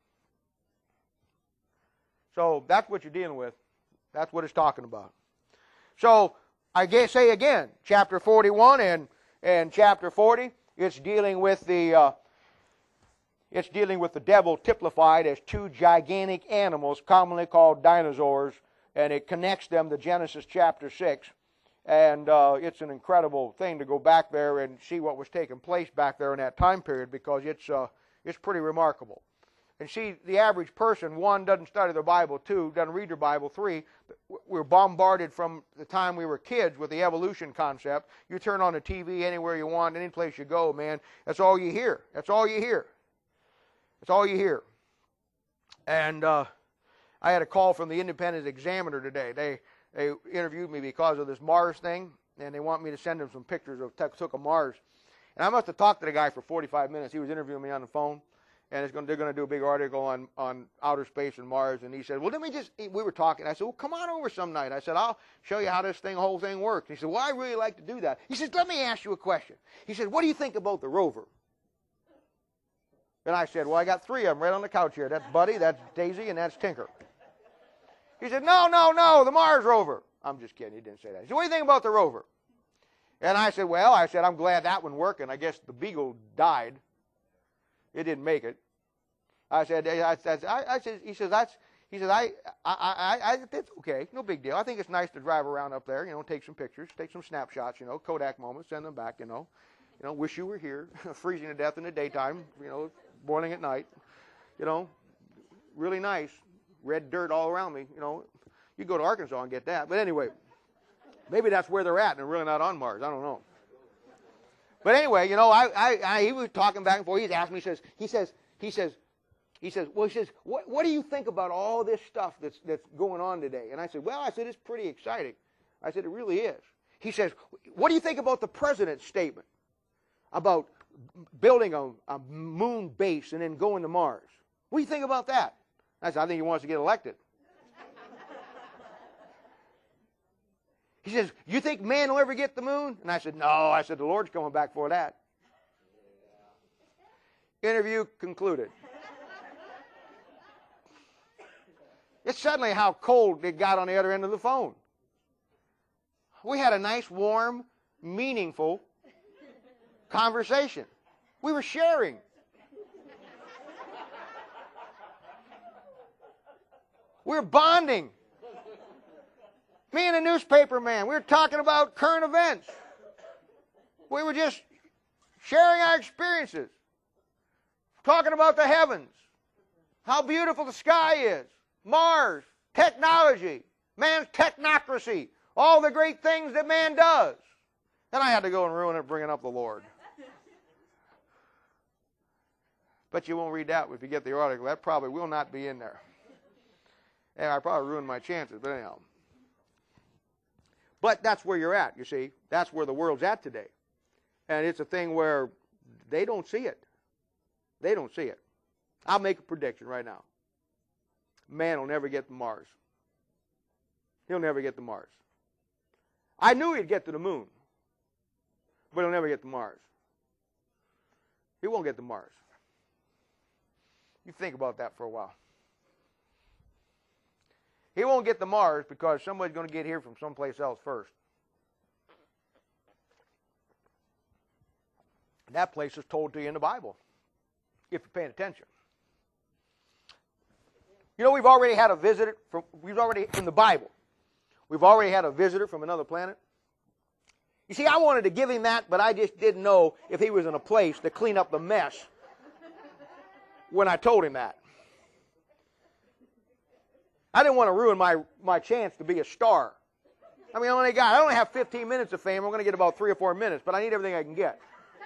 So that's what you're dealing with. That's what it's talking about. So I guess say again, chapter forty-one and, and chapter forty, it's dealing with the uh, it's dealing with the devil typified as two gigantic animals commonly called dinosaurs, and it connects them to Genesis chapter six. And uh, it's an incredible thing to go back there and see what was taking place back there in that time period, because it's uh, it's pretty remarkable. And see, the average person, one, doesn't study their Bible, two, doesn't read their Bible, three, we're bombarded from the time we were kids with the evolution concept. You turn on the T V anywhere you want, any place you go, man, that's all you hear. That's all you hear. That's all you hear. And uh, I had a call from the Independent Examiner today. They They interviewed me because of this Mars thing, and they want me to send them some pictures of took of Mars. And I must have talked to the guy for forty-five minutes. He was interviewing me on the phone, and it's going, they're going to do a big article on, on outer space and Mars. And he said, well, let me just, we were talking. I said, well, come on over some night. I said, I'll show you how this thing, whole thing works. He said, well, I really like to do that. He said, let me ask you a question. He said, what do you think about the rover? And I said, well, I got three of them right on the couch here. That's Buddy, that's Daisy, and that's Tinker. He said, no, no, no, the Mars rover. I'm just kidding. He didn't say that. He said, what do you think about the rover? And I said, well, I said, I'm glad that one working. I guess the Beagle died. It didn't make it. I said, I, I, I said, he says, that's, he says, I, I, I, I, it's okay. No big deal. I think it's nice to drive around up there, you know, take some pictures, take some snapshots, you know, Kodak moments, send them back, you know. You know, wish you were here, freezing to death in the daytime, you know, boiling at night, you know, really nice. Red dirt all around me, you know. You go to Arkansas and get that. But anyway, maybe that's where they're at and they're really not on Mars. I don't know. But anyway, you know, I, I, I he was talking back and forth. He's asking me, he says, he says, he says, he says, well, he says, what, what do you think about all this stuff that's, that's going on today? And I said, well, I said, it's pretty exciting. I said, it really is. He says, what do you think about the president's statement about building a, a moon base and then going to Mars? What do you think about that? I said, I think he wants to get elected. He says, you think man will ever get the moon? And I said, no. I said, the Lord's coming back for that. Interview concluded. It's suddenly how cold it got on the other end of the phone. We had a nice, warm, meaningful conversation. We were sharing. We're bonding. Me and the newspaper man, we were talking about current events. We were just sharing our experiences. Talking about the heavens. How beautiful the sky is. Mars. Technology. Man's technocracy. All the great things that man does. Then I had to go and ruin it bringing up the Lord. But you won't read that if you get the article. That probably will not be in there. And I probably ruined my chances, but anyhow. But that's where you're at, you see. That's where the world's at today. And it's a thing where they don't see it. They don't see it. I'll make a prediction right now. Man will never get to Mars. He'll never get to Mars. I knew he'd get to the moon. But he'll never get to Mars. He won't get to Mars. You think about that for a while. He won't get to Mars because somebody's going to get here from someplace else first. That place is told to you in the Bible, if you're paying attention. You know, we've already had a visitor from, we've already, in the Bible, we've already had a visitor from another planet. You see, I wanted to give him that, but I just didn't know if he was in a place to clean up the mess when I told him that. I didn't want to ruin my, my chance to be a star. I mean, I only got, I only have fifteen minutes of fame. I'm going to get about three or four minutes, but I need everything I can get.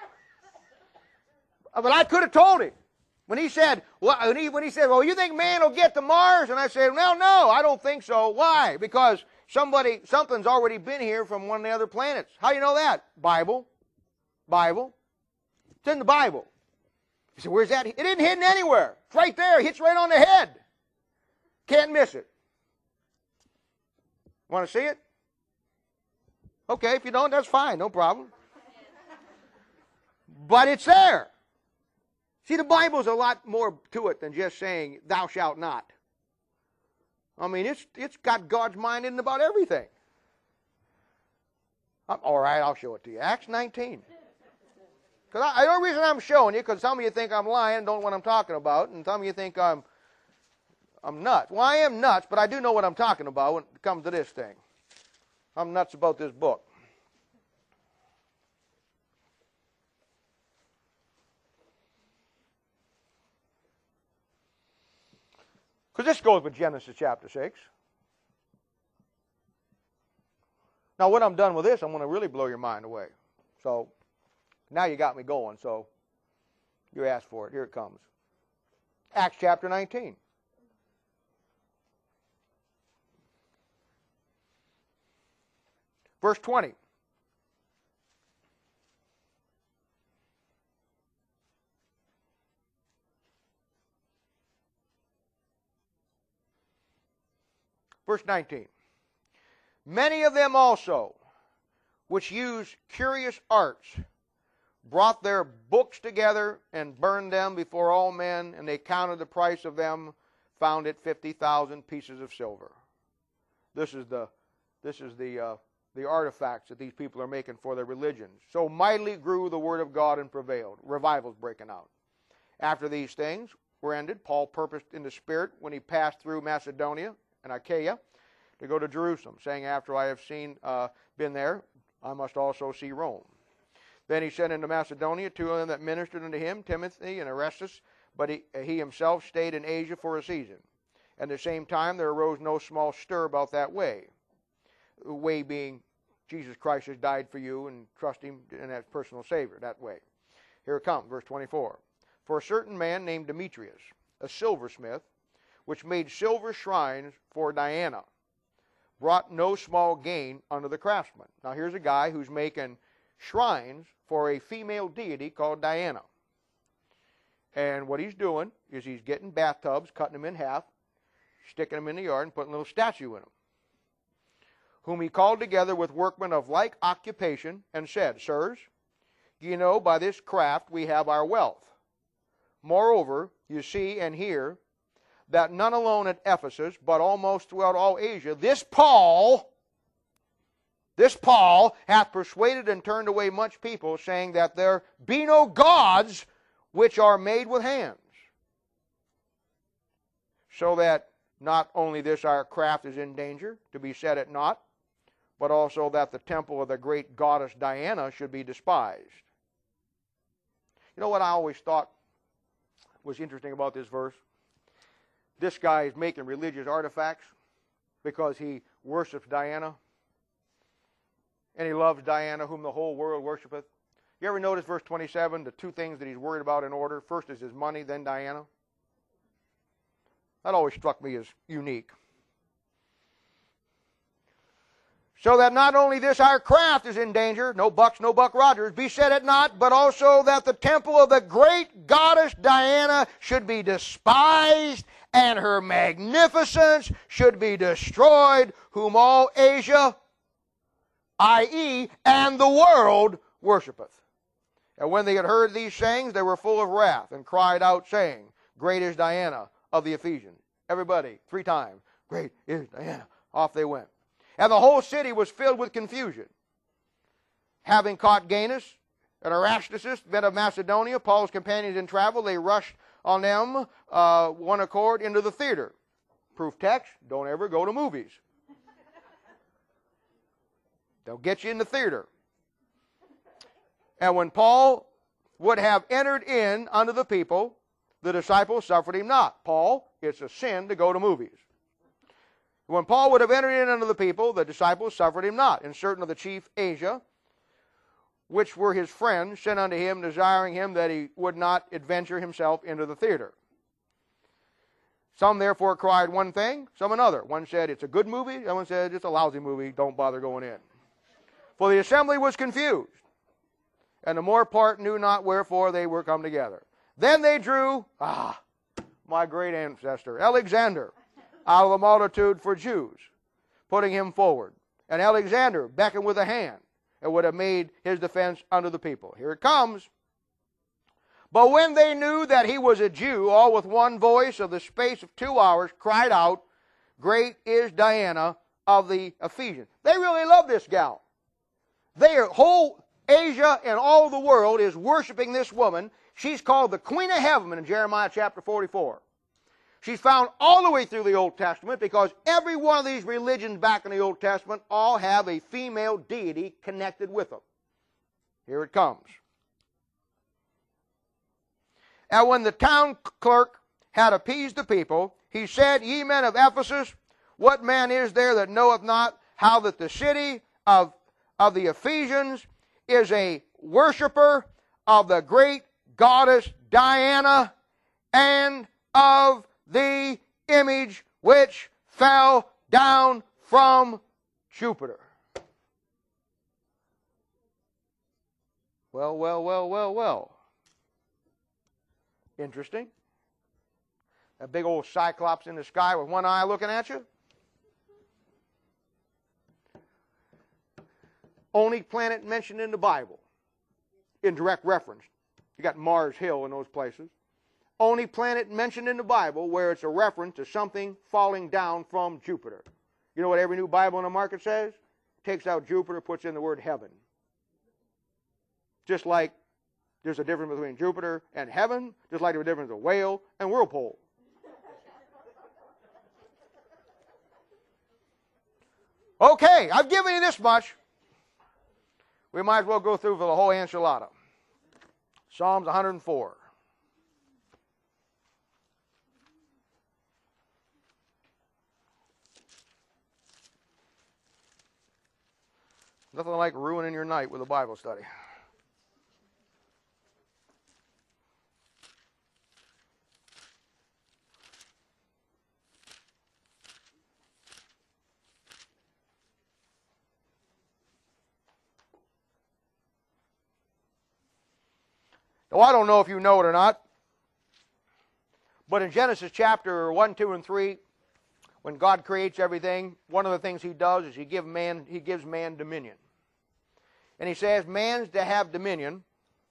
But I could have told him. When he said, well, when he, when he said, well, you think man will get to Mars? And I said, well, no, I don't think so. Why? Because somebody, something's already been here from one of the other planets. How do you know that? Bible. Bible. It's in the Bible. He said, where's that? It isn't hidden anywhere. It's right there. It hits right on the head. Can't miss it. Want to see it? Okay, if you don't, that's fine. No problem. But it's there. See, the Bible's a lot more to it than just saying, thou shalt not. I mean, it's it's got God's mind in about everything. All right, I'll show it to you. Acts nineteen. Because the only reason I'm showing you, because some of you think I'm lying, don't know what I'm talking about, and some of you think I'm I'm nuts. Well, I am nuts, but I do know what I'm talking about when it comes to this thing. I'm nuts about this book. Because this goes with Genesis chapter six. Now, when I'm done with this, I'm going to really blow your mind away. So, now you got me going, so you asked for it. Here it comes. Acts chapter nineteen. Verse twenty. Verse nineteen. Many of them also, which use curious arts, brought their books together and burned them before all men, and they counted the price of them, found it fifty thousand pieces of silver. This is the, this is the, uh, the artifacts that these people are making for their religions. So mightily grew the word of God and prevailed. Revival's breaking out. After these things were ended, Paul purposed in the Spirit when he passed through Macedonia and Achaia to go to Jerusalem, saying, after I have seen, uh, been there, I must also see Rome. Then he sent into Macedonia two of them that ministered unto him, Timothy and Erastus, but he, he himself stayed in Asia for a season. At the same time there arose no small stir about that way. The way being Jesus Christ has died for you, and trust him in as personal Savior, that way. Here it comes, verse twenty-four. For a certain man named Demetrius, a silversmith, which made silver shrines for Diana, brought no small gain unto the craftsmen. Now here's a guy who's making shrines for a female deity called Diana. And what he's doing is he's getting bathtubs, cutting them in half, sticking them in the yard, and putting a little statue in them. Whom he called together with workmen of like occupation, and said, Sirs, ye know by this craft we have our wealth. Moreover, you see and hear that none alone at Ephesus, but almost throughout all Asia, this Paul, this Paul hath persuaded and turned away much people, saying that there be no gods which are made with hands. So that not only this our craft is in danger to be set at naught, but also that the temple of the great goddess Diana should be despised. You know what I always thought was interesting about this verse? This guy is making religious artifacts because he worships Diana. And he loves Diana, whom the whole world worshipeth. You ever notice verse twenty-seven, the two things that he's worried about in order? First is his money, then Diana. That always struck me as unique. So that not only this our craft is in danger, no bucks, no Buck Rogers, be set at naught, but also that the temple of the great goddess Diana should be despised, and her magnificence should be destroyed, whom all Asia, that is, and the world, worshipeth. And when they had heard these sayings, they were full of wrath, and cried out, saying, Great is Diana of the Ephesians. Everybody, three times, Great is Diana. Off they went. And the whole city was filled with confusion. Having caught Gaius, And Erastus, men of Macedonia, Paul's companions in travel, they rushed on them, uh, one accord, into the theater. Proof text, don't ever go to movies. They'll get you in the theater. And when Paul would have entered in unto the people, the disciples suffered him not. Paul, it's a sin to go to movies. When Paul would have entered in unto the people, the disciples suffered him not. And certain of the chief Asia, which were his friends, sent unto him, desiring him that he would not adventure himself into the theater. Some therefore cried one thing, some another. One said, it's a good movie. The other one said, it's a lousy movie. Don't bother going in. For the assembly was confused, and the more part knew not wherefore they were come together. Then they drew, ah, my great ancestor, Alexander, out of the multitude for Jews, putting him forward. And Alexander beckoned with a hand, and would have made his defense unto the people. Here it comes. But when they knew that he was a Jew, all with one voice of the space of two hours cried out, Great is Diana of the Ephesians. They really love this gal. Their whole Asia and all the world is worshiping this woman. She's called the Queen of Heaven in Jeremiah chapter forty-four. She's found all the way through the Old Testament because every one of these religions back in the Old Testament all have a female deity connected with them. Here it comes. And when the town clerk had appeased the people, he said, Ye men of Ephesus, what man is there that knoweth not how that the city of of the Ephesians is a worshiper of the great goddess Diana and of the image which fell down from Jupiter. Well, well, well, well, well. Interesting. A big old cyclops in the sky with one eye looking at you. Only planet mentioned in the Bible in direct reference. You got Mars Hill in those places. Only planet mentioned in the Bible where it's a reference to something falling down from Jupiter. You know what every new Bible in the market says? Takes out Jupiter, puts in the word heaven. Just like there's a difference between Jupiter and heaven, just like there's a difference between whale and whirlpool. Okay, I've given you this much. We might as well go through for the whole enchilada. Psalms one hundred four. Nothing like ruining your night with a Bible study. Now, I don't know if you know it or not, but in Genesis chapter one, two, and three, when God creates everything, one of the things He does is He give man, He gives man dominion. And He says man's to have dominion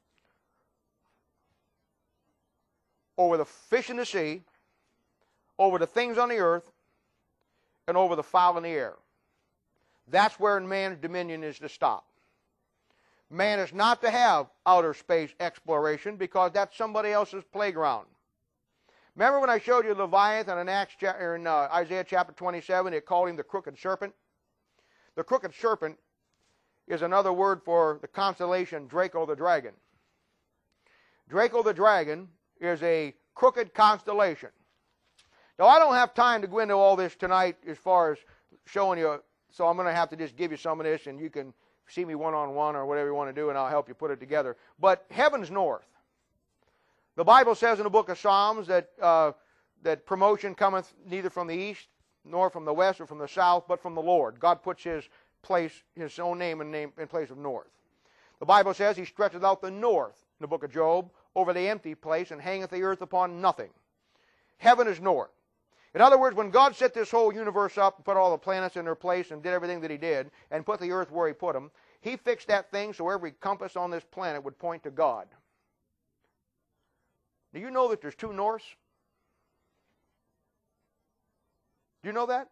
over the fish in the sea, over the things on the earth, and over the fowl in the air. That's where man's dominion is to stop. Man is not to have outer space exploration because that's somebody else's playground. Remember when I showed you Leviathan in, Acts, or in uh, Isaiah chapter twenty-seven, it called him the crooked serpent? The crooked serpent is another word for the constellation Draco the dragon. Draco the dragon is a crooked constellation. Now, I don't have time to go into all this tonight as far as showing you, so I'm going to have to just give you some of this, and you can see me one-on-one or whatever you want to do, and I'll help you put it together. But heaven's north. The Bible says in the book of Psalms that, uh, that promotion cometh neither from the east, nor from the west, or from the south, but from the Lord. God puts His place, His own name in, name in place of north. The Bible says He stretcheth out the north, in the book of Job, over the empty place, and hangeth the earth upon nothing. Heaven is north. In other words, when God set this whole universe up and put all the planets in their place and did everything that He did, and put the earth where He put them, He fixed that thing so every compass on this planet would point to God. Do you know that there's two norths? Do you know that?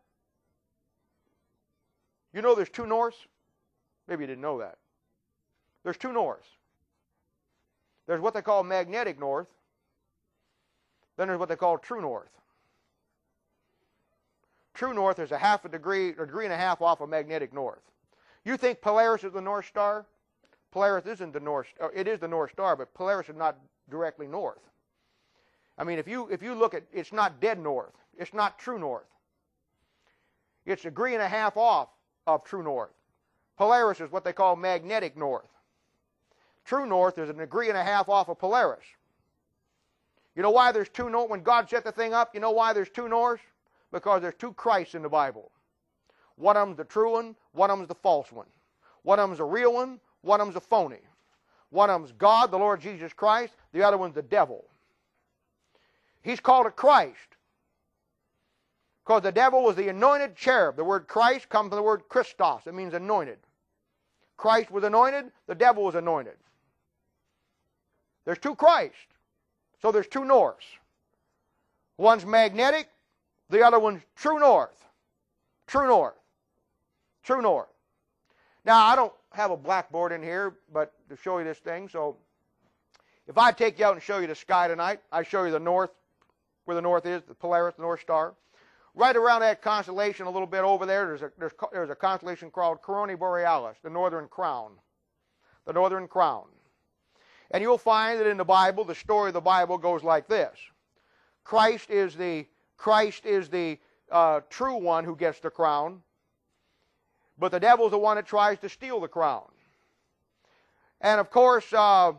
You know there's two norths? Maybe you didn't know that. There's two norths. There's what they call magnetic north. Then there's what they call true north. True north is a half a degree, or a degree and a half off of magnetic north. You think Polaris is the North Star? Polaris isn't the North Star. It is the North Star, but Polaris is not directly north. I mean, if you if you look at, it's not dead north. It's not true north. It's a degree and a half off of true north. Polaris is what they call magnetic north. True north is a degree and a half off of Polaris. You know why there's two north? When God set the thing up, you know why there's two norths? Because there's two Christs in the Bible. One of them's the true one, one of them's the false one. One of them's a real one, one of them's a phony. One of them's God, the Lord Jesus Christ, the other one's the devil. He's called a Christ because the devil was the anointed cherub. The word Christ comes from the word Christos. It means anointed. Christ was anointed, the devil was anointed. There's two Christs. So there's two norths. One's magnetic, the other one's true north. True north. True north. Now, I don't have a blackboard in here but to show you this thing, so if I take you out and show you the sky tonight, I show you the north, where the north is, the Polaris, the North Star. Right around that constellation a little bit over there, there's a, there's, there's a constellation called Corona Borealis, the Northern Crown. The Northern Crown. And you'll find that in the Bible, the story of the Bible goes like this. Christ is the, Christ is the uh, true one who gets the crown, but the devil's the one that tries to steal the crown. And of course, uh,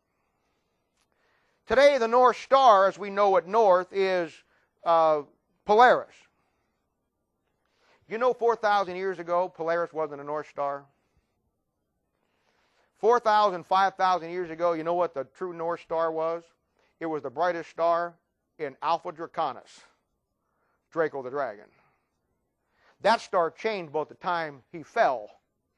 today the North Star, as we know it north, is uh, Polaris. You know four thousand years ago, Polaris wasn't a North Star? four thousand, five thousand years ago, you know what the true North Star was? It was the brightest star in Alpha Draconis, Draco the dragon. That star changed about the time he fell.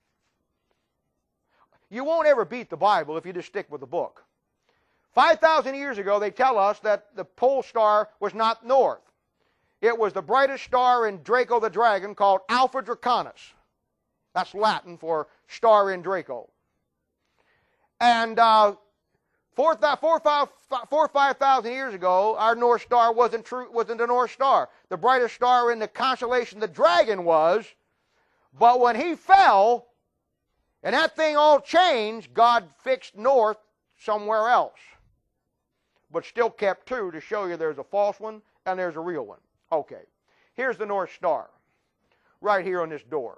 You won't ever beat the Bible if you just stick with the book. five thousand years ago, they tell us that the pole star was not north. It was the brightest star in Draco the dragon called Alpha Draconis. That's Latin for star in Draco. And uh, four, four, five, four or five thousand years ago, our North Star wasn't true, wasn't the North Star. The brightest star in the constellation the dragon was. But when he fell, and that thing all changed, God fixed north somewhere else. But still kept two to show you there's a false one and there's a real one. Okay, here's the North Star, right here on this door.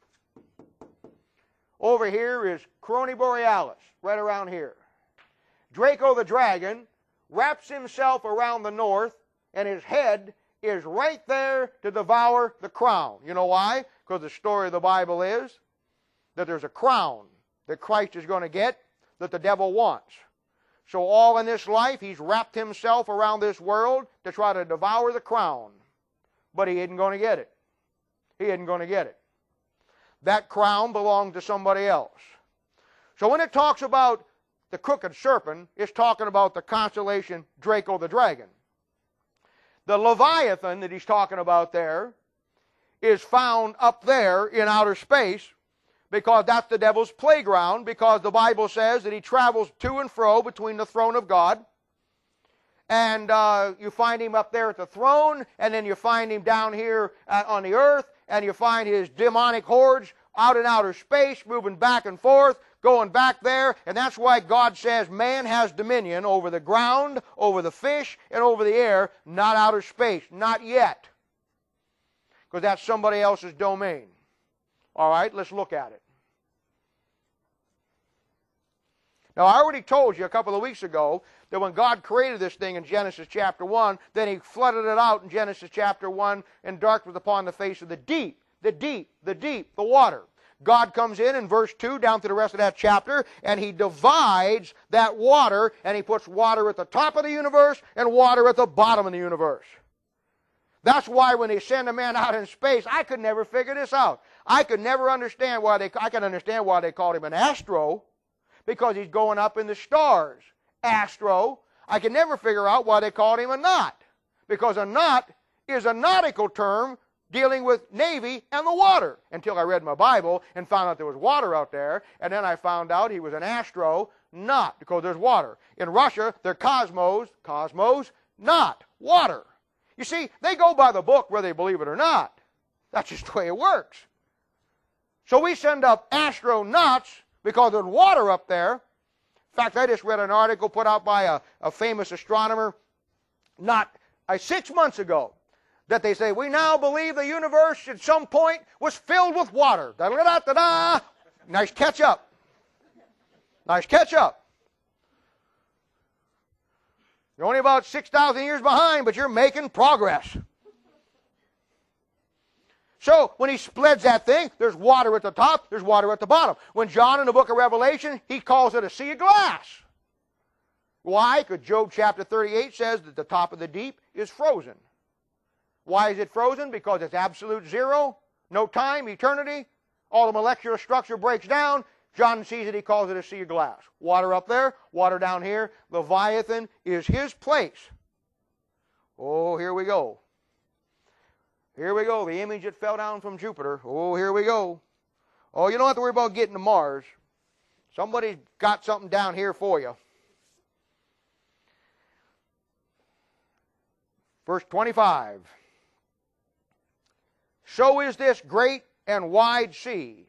Over here is Corona Borealis, right around here. Draco the dragon wraps himself around the north, and his head is right there to devour the crown. You know why? Because the story of the Bible is that there's a crown that Christ is going to get that the devil wants. So all in this life, he's wrapped himself around this world to try to devour the crown. But he isn't going to get it. He isn't going to get it. That crown belonged to somebody else. So when it talks about the crooked serpent, it's talking about the constellation Draco the dragon. The Leviathan that he's talking about there is found up there in outer space because that's the devil's playground, because the Bible says that he travels to and fro between the throne of God. And uh, you find him up there at the throne, and then you find him down here uh, on the earth, and you find his demonic hordes out in outer space, moving back and forth, going back there. And that's why God says man has dominion over the ground, over the fish, and over the air, not outer space, not yet. Because that's somebody else's domain. All right, let's look at it. Now, I already told you a couple of weeks ago that when God created this thing in Genesis chapter one, then he flooded it out in Genesis chapter one, and darkness was upon the face of the deep, the deep, the deep, the water. God comes in in verse two down to the rest of that chapter, and he divides that water, and he puts water at the top of the universe and water at the bottom of the universe. That's why when they send a man out in space, I could never figure this out. I could never understand why they, I can understand why they called him an astro, because he's going up in the stars. Astro. I can never figure out why they called him a knot, because a knot is a nautical term dealing with Navy and the water, until I read my Bible and found out there was water out there, and then I found out he was an astro, not, because there's water. In Russia, they're cosmos, cosmos, not, water. You see, they go by the book whether they believe it or not. That's just the way it works. So we send up astronauts because there's water up there. In fact, I just read an article put out by a, a famous astronomer not uh, six months ago that they say, we now believe the universe at some point was filled with water. Da-da-da-da-da. Nice catch up. Nice catch up. You're only about six thousand years behind, but you're making progress. So when he spreads that thing, there's water at the top, there's water at the bottom. When John in the book of Revelation, he calls it a sea of glass. Why? Because Job chapter thirty-eight says that the top of the deep is frozen. Why is it frozen? Because it's absolute zero, no time, eternity. All the molecular structure breaks down. John sees it, he calls it a sea of glass. Water up there, water down here. Leviathan is his place. Oh, here we go. Here we go, the image that fell down from Jupiter. Oh, here we go. Oh, you don't have to worry about getting to Mars. Somebody's got something down here for you. Verse twenty-five. So is this great and wide sea,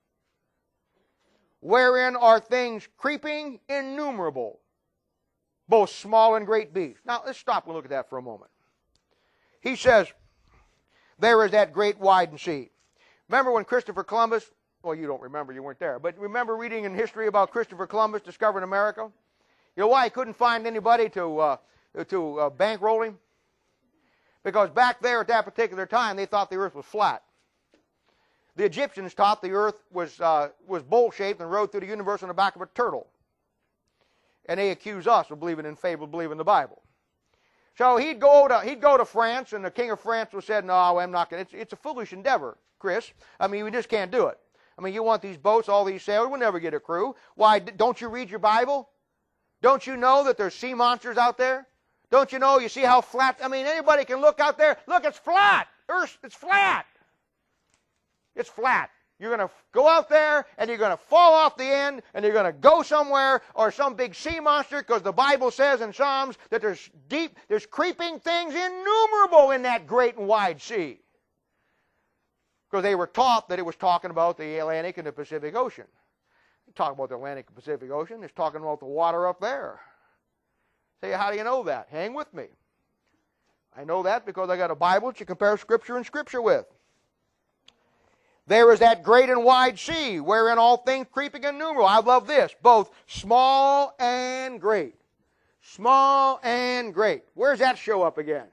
wherein are things creeping innumerable, both small and great beasts. Now, let's stop and look at that for a moment. He says, there is that great wide sea. Remember when Christopher Columbus, well, you don't remember, you weren't there, but remember reading in history about Christopher Columbus discovering America? You know why he couldn't find anybody to, uh, to uh, bankroll him? Because back there at that particular time, they thought the earth was flat. The Egyptians thought the earth was, uh, was bowl-shaped and rode through the universe on the back of a turtle. And they accuse us of believing in fable, believing in the Bible. So he'd go to, he'd go to France, and the king of France was said, no, I'm not going to. It's, it's a foolish endeavor, Chris. I mean, we just can't do it. I mean, you want these boats, all these sailors, we'll never get a crew. Why, don't you read your Bible? Don't you know that there's sea monsters out there? Don't you know, you see how flat, I mean, anybody can look out there. Look, it's flat. Earth, it's flat. It's flat. You're going to go out there, and you're going to fall off the end, and you're going to go somewhere, or some big sea monster, because the Bible says in Psalms that there's deep, there's creeping things innumerable in that great and wide sea. Because they were taught that it was talking about the Atlantic and the Pacific Ocean. You talk about the Atlantic and Pacific Ocean, it's talking about the water up there. Say, how do you know that? Hang with me. I know that because I got a Bible that you compare Scripture and Scripture with. There is that great and wide sea, wherein all things creeping innumerable. I love this. Both small and great. Small and great. Where does that show up again?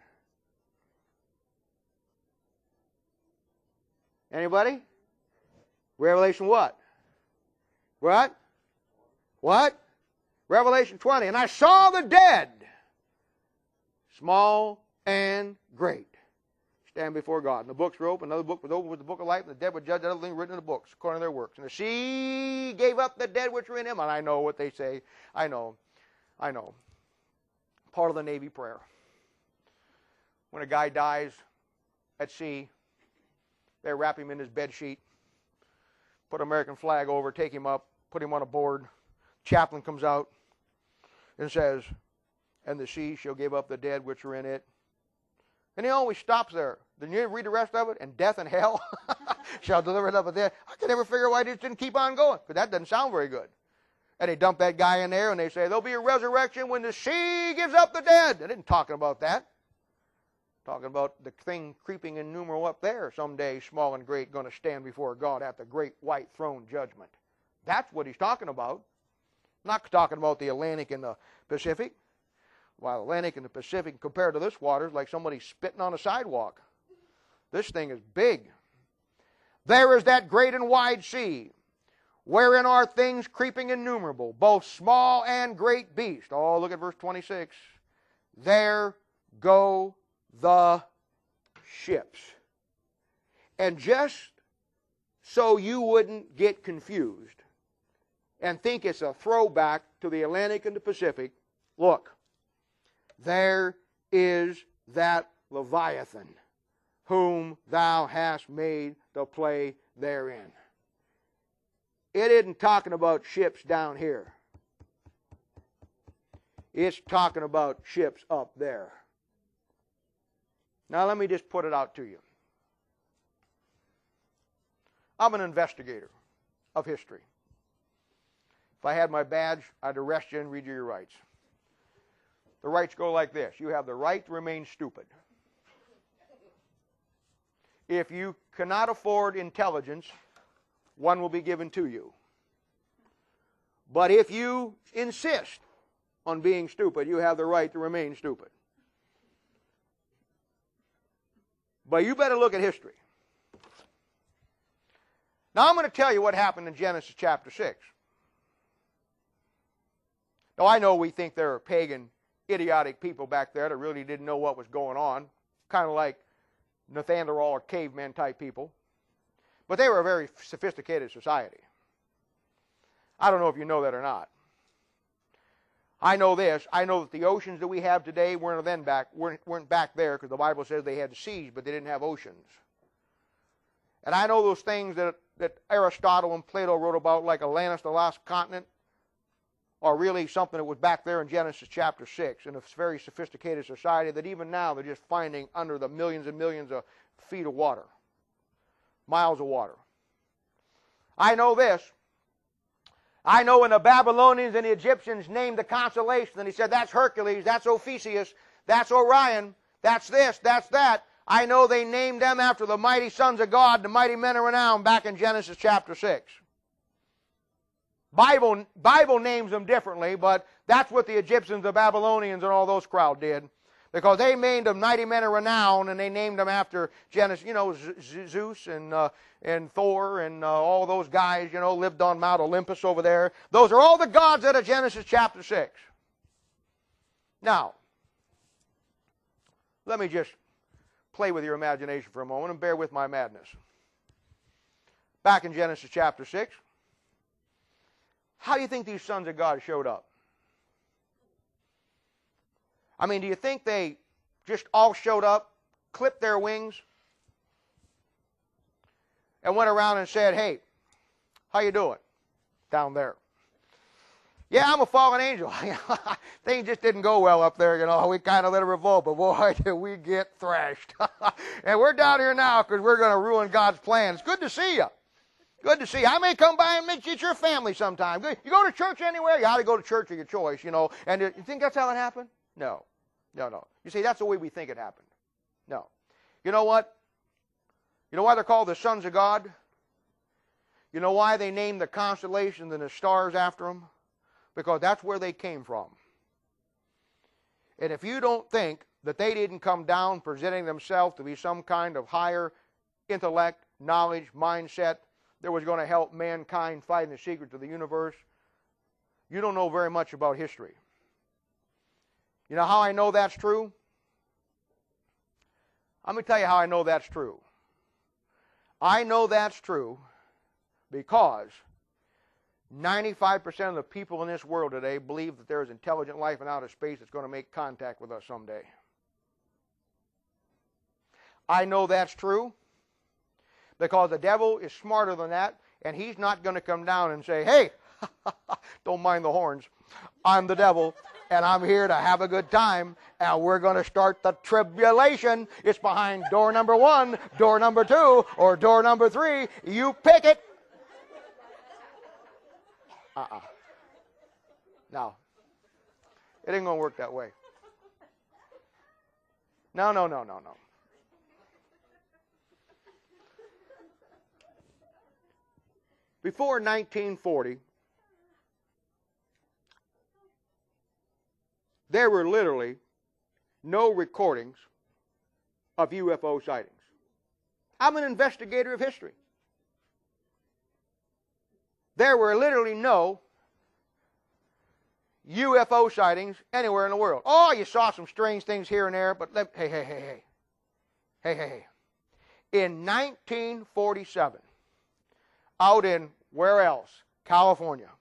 Anybody? Revelation what? What? What? Revelation twenty. And I saw the dead, small and great, stand before God. And the books were open. Another book was opened with the book of life, and the dead were judged, everything written in the books, according to their works. And the sea gave up the dead which were in him. And I know what they say. I know. I know. Part of the Navy prayer. When a guy dies at sea, they wrap him in his bed sheet, put an American flag over, take him up, put him on a board. Chaplain comes out and says, and the sea shall give up the dead which are in it. And he always stops there. Then you read the rest of it, and death and hell shall deliver it up at death. I can never figure why they just didn't keep on going, because that doesn't sound very good. And they dump that guy in there, and they say, there'll be a resurrection when the sea gives up the dead. They didn't talking about that. Talking about the thing creeping innumerable up there someday, small and great, going to stand before God at the great white throne judgment. That's what he's talking about. Not talking about the Atlantic and the Pacific. While the Atlantic and the Pacific compared to this water is like somebody spitting on a sidewalk. This thing is big. There is that great and wide sea, wherein are things creeping innumerable, both small and great beasts. Oh, look at verse twenty-six. There go the ships. And just so you wouldn't get confused and think it's a throwback to the Atlantic and the Pacific, look, there is that Leviathan, whom thou hast made to play therein. It isn't talking about ships down here. It's talking about ships up there. Now let me just put it out to you. I'm an investigator of history. If I had my badge, I'd arrest you and read you your rights. The rights go like this. You have the right to remain stupid. If you cannot afford intelligence, one will be given to you. But if you insist on being stupid, you have the right to remain stupid. But you better look at history. Now I'm going to tell you what happened in Genesis chapter six. Now I know we think there are pagan, idiotic people back there that really didn't know what was going on, kind of like Neanderthal or caveman type people. But they were a very sophisticated society. I don't know if you know that or not. I know this. I know that the oceans that we have today weren't then back weren't, weren't back there, because the Bible says they had seas, but they didn't have oceans. And I know those things that, that Aristotle and Plato wrote about, like Atlantis, the lost continent, are really something that was back there in Genesis chapter six, in a very sophisticated society that even now they're just finding under the millions and millions of feet of water, miles of water. I know this. I know when the Babylonians and the Egyptians named the constellation, and he said, that's Hercules, that's Ophiuchus, that's Orion, that's this, that's that. I know they named them after the mighty sons of God, the mighty men of renown, back in Genesis chapter six. Bible, Bible names them differently, but that's what the Egyptians, the Babylonians, and all those crowd did. Because they named them mighty men of renown, and they named them after Genesis, you know, Zeus and uh, and Thor and uh, all those guys, you know, lived on Mount Olympus over there. Those are all the gods out of Genesis chapter six. Now, let me just play with your imagination for a moment and bear with my madness. Back in Genesis chapter six, how do you think these sons of God showed up? I mean, do you think they just all showed up, clipped their wings, and went around and said, hey, how you doing down there? Yeah, I'm a fallen angel. Things just didn't go well up there, you know. We kind of let it revolt, but boy, did we get thrashed. And we're down here now because we're going to ruin God's plan. It's good to see you. Good to see you. I may come by and meet you at your family sometime. You go to church anywhere? You ought to go to church of your choice, you know. And you think that's how it happened? No. No, no. You see, that's the way we think it happened. No. You know what? You know why they're called the sons of God? You know why they named the constellations and the stars after them? Because that's where they came from. And if you don't think that they didn't come down presenting themselves to be some kind of higher intellect, knowledge, mindset that was going to help mankind find the secrets of the universe, you don't know very much about history. You know how I know that's true? Let me tell you how I know that's true. I know that's true because ninety-five percent of the people in this world today believe that there is intelligent life in outer space that's going to make contact with us someday. I know that's true because the devil is smarter than that, and he's not going to come down and say, hey, don't mind the horns, I'm the devil, and I'm here to have a good time, and we're going to start the tribulation. It's behind door number one, door number two, or door number three. You pick it. Uh-uh. No. It ain't going to work that way. No, no, no, no, no. Before nineteen forty, there were literally no recordings of U F O sightings. I'm an investigator of history. There were literally no U F O sightings anywhere in the world. Oh, you saw some strange things here and there, but let, hey, hey, hey, hey. Hey, hey, hey. In nineteen forty-seven, out in, where else? California.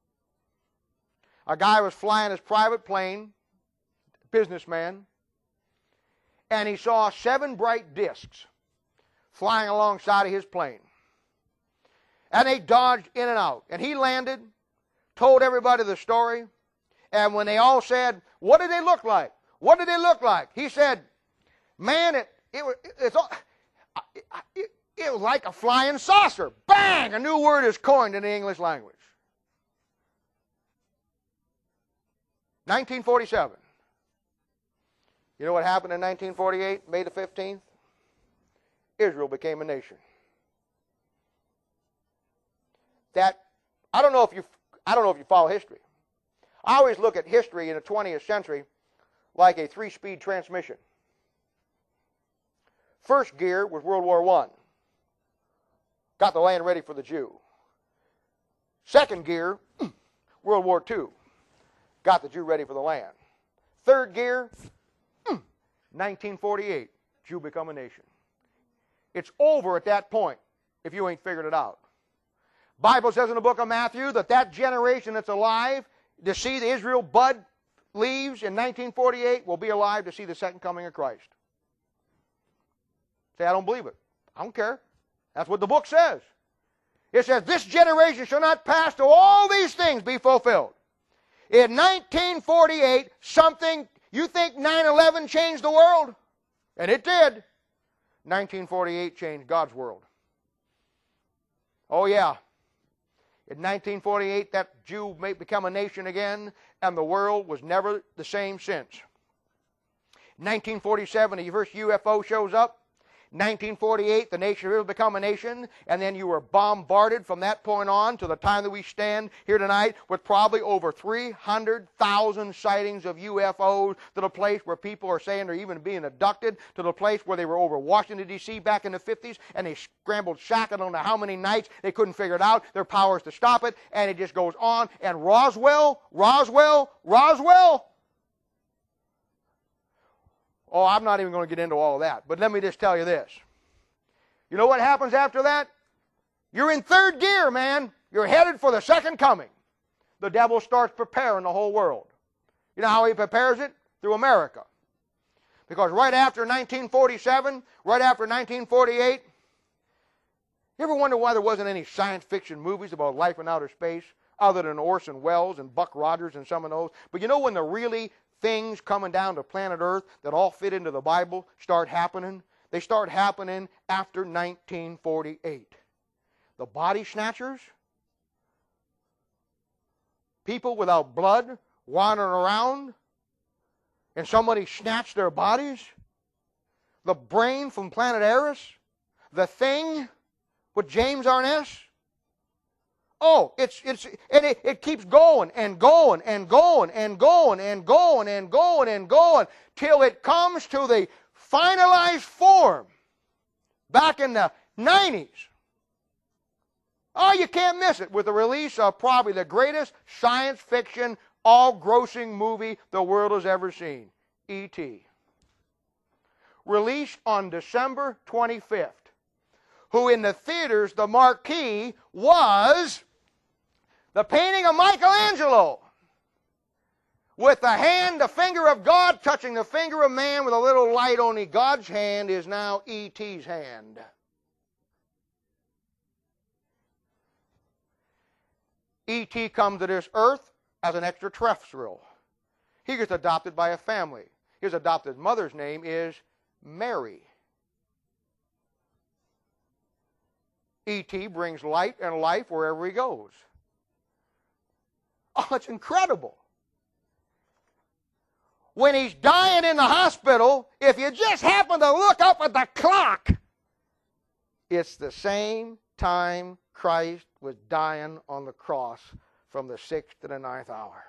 A guy was flying his private plane, businessman, and he saw seven bright discs flying alongside of his plane. And they dodged in and out. And he landed, told everybody the story, And when they all said, what did they look like? What did they look like? He said, man, it, it, was, it's all, it, it was like a flying saucer. Bang! A new word is coined in the English language. nineteen forty-seven. You know what happened in nineteen forty-eight, May the fifteenth? Israel became a nation. That, I don't know if you, I don't know if you follow history. I always look at history in the twentieth century like a three-speed transmission. First gear was World War One. Got the land ready for the Jew. Second gear, World War Two. Got the Jew ready for the land. Third gear, nineteen forty-eight, Jew become a nation. It's over at that point if you ain't figured it out. Bible says in the book of Matthew that that generation that's alive to see the Israel bud leaves in nineteen forty-eight will be alive to see the second coming of Christ. Say, I don't believe it. I don't care. That's what the book says. It says, this generation shall not pass till all these things be fulfilled. In nineteen forty-eight, something, you think nine eleven changed the world? And it did. nineteen forty-eight changed God's world. Oh yeah. In nineteen forty-eight, that Jew may become a nation again, and the world was never the same since. nineteen forty-seven, the first U F O shows up. nineteen forty-eight, the nation of Israel become a nation, and then you were bombarded from that point on to the time that we stand here tonight with probably over three hundred thousand sightings of U F Os, to the place where people are saying they're even being abducted, to the place where they were over Washington, D C back in the fifties, and they scrambled shack. I don't know how many nights. They couldn't figure it out. Their powers to stop it, and it just goes on. And Roswell, Roswell, Roswell. Oh, I'm not even going to get into all of that. But let me just tell you this. You know what happens after that? You're in third gear, man. You're headed for the second coming. The devil starts preparing the whole world. You know how he prepares it? Through America. Because right after nineteen forty-seven, right after nineteen forty-eight, you ever wonder why there wasn't any science fiction movies about life in outer space other than Orson Welles and Buck Rogers and some of those? But you know when the really things coming down to planet Earth that all fit into the Bible start happening? They start happening after nineteen forty-eight. The body snatchers, people without blood wandering around, and somebody snatched their bodies. The brain from planet Eris, the thing with James Arness. Oh, it's it's and it, it keeps going and going and going and going and going and going and going till it comes to the finalized form back in the nineties. Oh, you can't miss it with the release of probably the greatest science fiction, all-grossing movie the world has ever seen, E T Released on December twenty-fifth. Who in the theaters, the marquee was the painting of Michelangelo with the hand, the finger of God touching the finger of man with a little light. Only God's hand is now E T's hand. E T comes to this earth as an extraterrestrial. He gets adopted by a family. His adopted mother's name is Mary. E T brings light and life wherever he goes. Oh, it's incredible. When he's dying in the hospital, if you just happen to look up at the clock, it's the same time Christ was dying on the cross from the sixth to the ninth hour.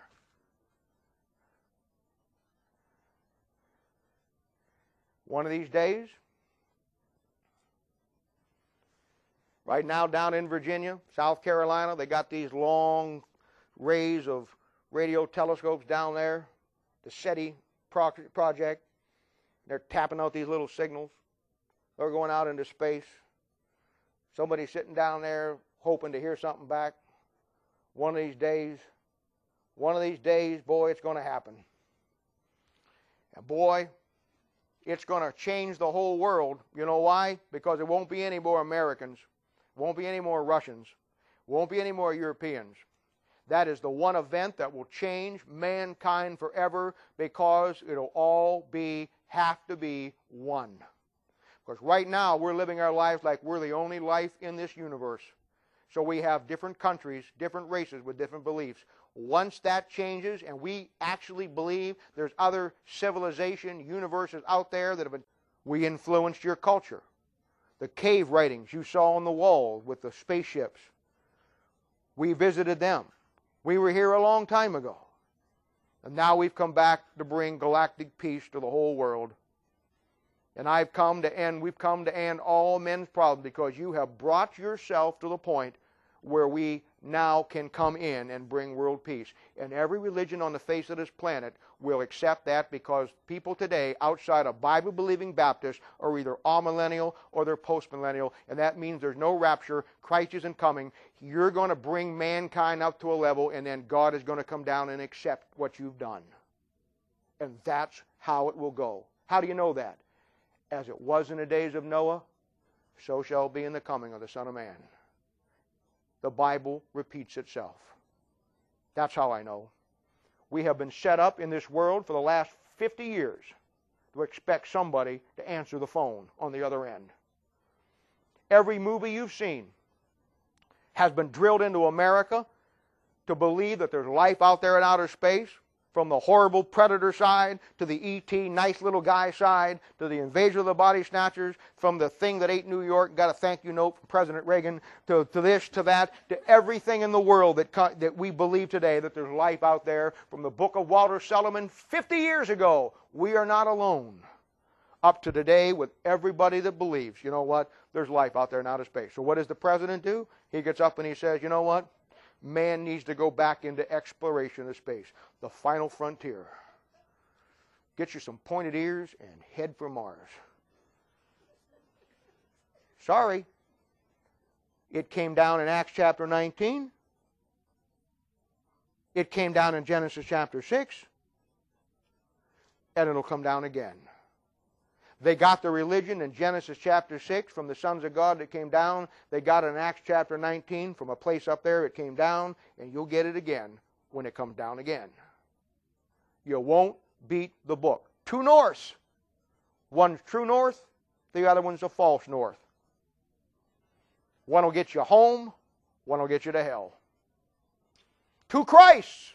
One of these days, right now down in Virginia, South Carolina, they got these long rays of radio telescopes down there, the SETI project. They're tapping out these little signals. They're going out into space. Somebody's sitting down there hoping to hear something back. One of these days, one of these days, boy, it's going to happen. And boy, it's going to change the whole world. You know why? Because it won't be any more Americans. Won't be any more Russians. Won't be any more Europeans. That is the one event that will change mankind forever, because it'll all be, have to be one. Because right now we're living our lives like we're the only life in this universe. So we have different countries, different races with different beliefs. Once that changes and we actually believe there's other civilization, universes out there that have been, we influenced your culture. The cave writings you saw on the wall with the spaceships, we visited them. We were here a long time ago. And now we've come back to bring galactic peace to the whole world. And I've come to end, we've come to end all men's problems, because you have brought yourself to the point where we now can come in and bring world peace. And every religion on the face of this planet will accept that, because people today outside of Bible-believing Baptists are either amillennial or they're postmillennial, and that means there's no rapture. Christ isn't coming. You're going to bring mankind up to a level, and then God is going to come down and accept what you've done. And that's how it will go. How do you know that? As it was in the days of Noah, so shall it be in the coming of the Son of Man. The Bible repeats itself. That's how I know. We have been set up in this world for the last fifty years to expect somebody to answer the phone on the other end. Every movie you've seen has been drilled into America to believe that there's life out there in outer space, from the horrible predator side to the E T nice little guy side to the invasion of the body snatchers, from the thing that ate New York, got a thank you note from President Reagan, to, to this, to that, to everything in the world that, that we believe today that there's life out there. From the book of Walter Sullivan fifty years ago, we are not alone, up to today with everybody that believes, you know what, there's life out there in outer space. So what does the president do? He gets up and he says, you know what? Man needs to go back into exploration of space, the final frontier. Get you some pointed ears and head for Mars. Sorry. It came down in Acts chapter nineteen. It came down in Genesis chapter six. And it'll come down again. They got the religion in Genesis chapter six from the sons of God that came down. They got it in Acts chapter nineteen from a place up there. It came down, and you'll get it again when it comes down again. You won't beat the book. Two norths. One's true north, the other one's a false north. One will get you home, one will get you to hell. Two Christs.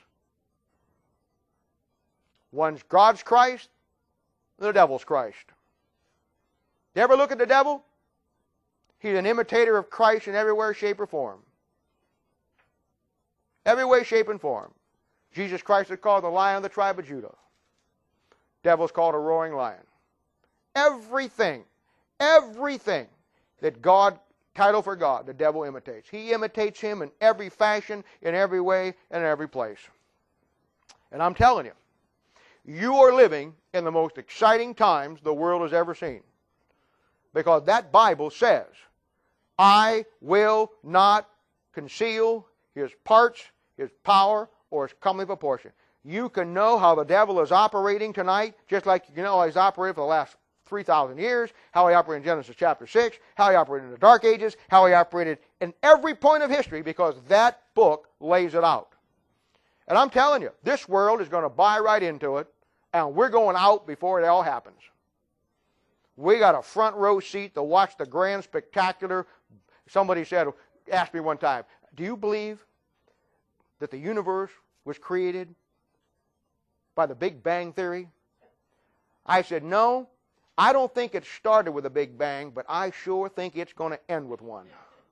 One's God's Christ, the devil's Christ. You ever look at the devil? He's an imitator of Christ in every way, shape, or form. Every way, shape, and form. Jesus Christ is called the Lion of the tribe of Judah. Devil's called a roaring lion. Everything, everything that God, title for God, the devil imitates. He imitates him in every fashion, in every way, and in every place. And I'm telling you, you are living in the most exciting times the world has ever seen. Because that Bible says, I will not conceal his parts, his power, or his comely proportion. You can know how the devil is operating tonight, just like you know how he's operated for the last three thousand years, how he operated in Genesis chapter six, how he operated in the Dark Ages, how he operated in every point of history, because that book lays it out. And I'm telling you, this world is going to buy right into it, and we're going out before it all happens. We got a front row seat to watch the grand spectacular. Somebody said, asked me one time, do you believe that the universe was created by the Big Bang Theory? I said, no, I don't think it started with a Big Bang, but I sure think it's going to end with one.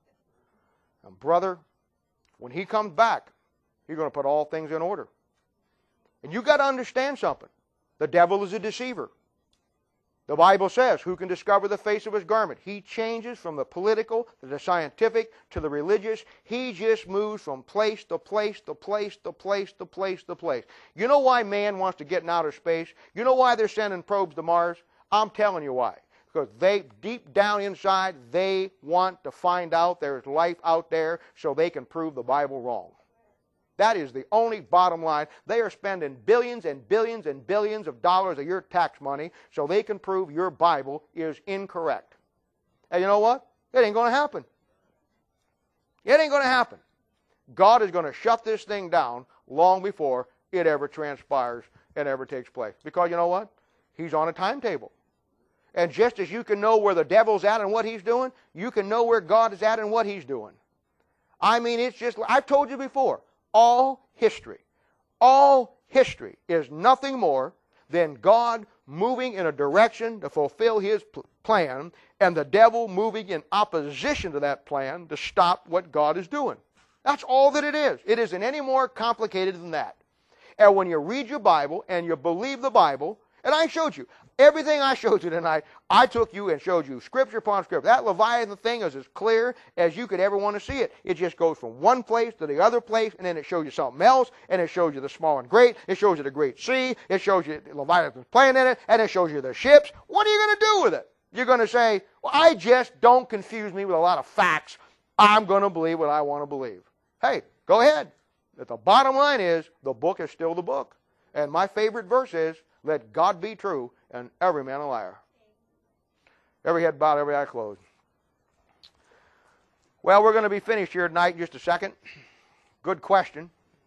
And brother, when he comes back, he's going to put all things in order. And you got to understand something. The devil is a deceiver. The Bible says, who can discover the face of his garment? He changes from the political to the scientific to the religious. He just moves from place to place to place to place to place to place. You know why man wants to get in outer space? You know why they're sending probes to Mars? I'm telling you why. Because they, deep down inside, they want to find out there's life out there so they can prove the Bible wrong. That is the only bottom line. They are spending billions and billions and billions of dollars of your tax money so they can prove your Bible is incorrect. And you know what? It ain't going to happen. It ain't going to happen. God is going to shut this thing down long before it ever transpires and ever takes place. Because you know what? He's on a timetable. And just as you can know where the devil's at and what he's doing, you can know where God is at and what he's doing. I mean, it's just, I've told you before, all history, all history is nothing more than God moving in a direction to fulfill his plan and the devil moving in opposition to that plan to stop what God is doing. That's all that it is. It isn't any more complicated than that. And when you read your Bible and you believe the Bible, and I showed you, everything I showed you tonight, I took you and showed you scripture upon scripture. That Leviathan thing is as clear as you could ever want to see it. It just goes from one place to the other place, and then it shows you something else, and it shows you the small and great. It shows you the great sea. It shows you Leviathan's playing in it, and it shows you the ships. What are you going to do with it? You're going to say, well, I just don't confuse me with a lot of facts. I'm going to believe what I want to believe. Hey, go ahead. But the bottom line is, the book is still the book. And my favorite verse is, let God be true and every man a liar. Every head bowed, every eye closed. Well, we're going to be finished here tonight in just a second. Good question.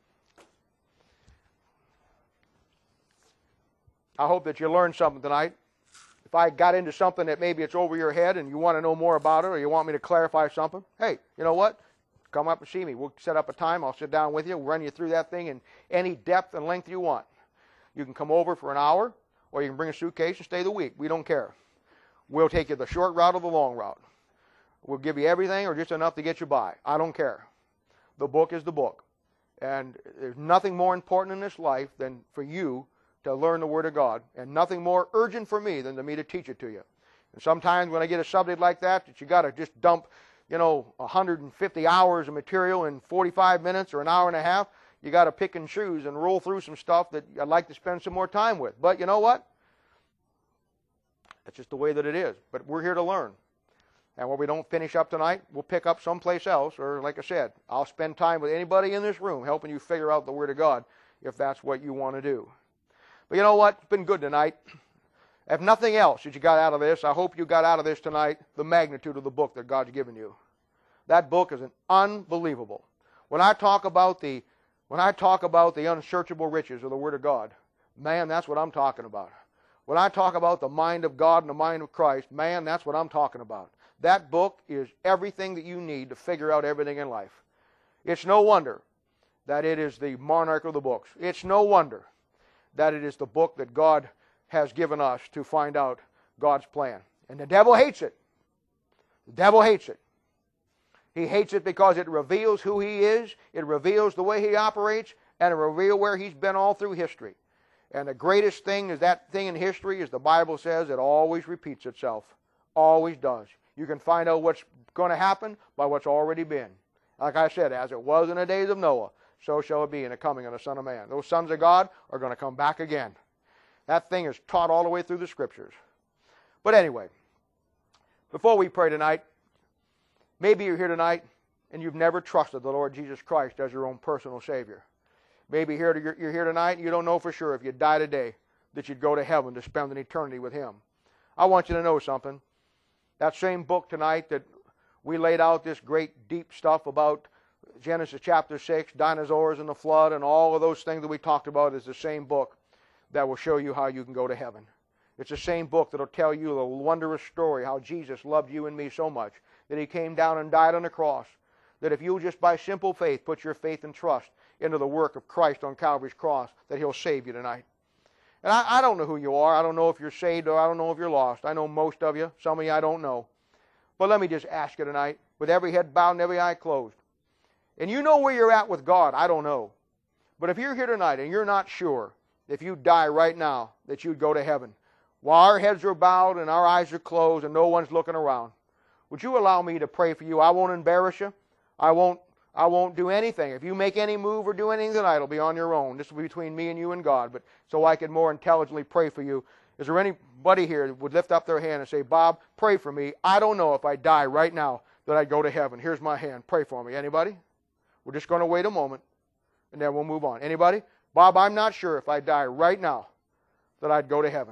I hope that you learned something tonight. If I got into something that maybe it's over your head and you want to know more about it or you want me to clarify something, hey, you know what? Come up and see me. We'll set up a time. I'll sit down with you. We'll run you through that thing in any depth and length you want. You can come over for an hour, or you can bring a suitcase and stay the week. We don't care. We'll take you the short route or the long route. We'll give you everything or just enough to get you by. I don't care. The book is the book. And there's nothing more important in this life than for you to learn the Word of God, and nothing more urgent for me than to me to teach it to you. And sometimes when I get a subject like that, that you got to just dump, you know, one hundred fifty hours of material in forty-five minutes or an hour and a half, you got to pick and choose and roll through some stuff that I'd like to spend some more time with. But you know what? That's just the way that it is. But we're here to learn. And when we don't finish up tonight, we'll pick up someplace else. Or like I said, I'll spend time with anybody in this room helping you figure out the Word of God if that's what you want to do. But you know what? It's been good tonight. If nothing else that you got out of this, I hope you got out of this tonight the magnitude of the book that God's given you. That book is an unbelievable. When I talk about the when I talk about the unsearchable riches of the Word of God, man, that's what I'm talking about. When I talk about the mind of God and the mind of Christ, man, that's what I'm talking about. That book is everything that you need to figure out everything in life. It's no wonder that it is the monarch of the books. It's no wonder that it is the book that God has given us to find out God's plan. And the devil hates it. The devil hates it. He hates it because it reveals who he is, it reveals the way he operates, and it reveals where he's been all through history. And the greatest thing is that thing in history is the Bible says it always repeats itself. Always does. You can find out what's going to happen by what's already been. Like I said, as it was in the days of Noah, so shall it be in the coming of the Son of Man. Those sons of God are going to come back again. That thing is taught all the way through the Scriptures. But anyway, before we pray tonight, maybe you're here tonight and you've never trusted the Lord Jesus Christ as your own personal Savior. Maybe you're here tonight and you don't know for sure if you die today that you'd go to heaven to spend an eternity with Him. I want you to know something. That same book tonight that we laid out this great deep stuff about Genesis chapter six, dinosaurs and the flood and all of those things that we talked about is the same book that will show you how you can go to heaven. It's the same book that will tell you the wondrous story how Jesus loved you and me so much that He came down and died on the cross. That if you just by simple faith put your faith and trust into the work of Christ on Calvary's cross, that He'll save you tonight. And I, I don't know who you are. I don't know if you're saved or I don't know if you're lost. I know most of you. Some of you I don't know. But let me just ask you tonight, with every head bowed and every eye closed. And you know where you're at with God. I don't know. But if you're here tonight and you're not sure if you die right now that you'd go to heaven, while our heads are bowed and our eyes are closed and no one's looking around, would you allow me to pray for you? I won't embarrass you. I won't, I won't do anything. If you make any move or do anything tonight, it'll be on your own. This will be between me and you and God. But so I can more intelligently pray for you. Is there anybody here that would lift up their hand and say, Bob, pray for me. I don't know if I die right now that I'd go to heaven. Here's my hand. Pray for me. Anybody? We're just going to wait a moment, and then we'll move on. Anybody? Bob, I'm not sure if I die right now that I'd go to heaven.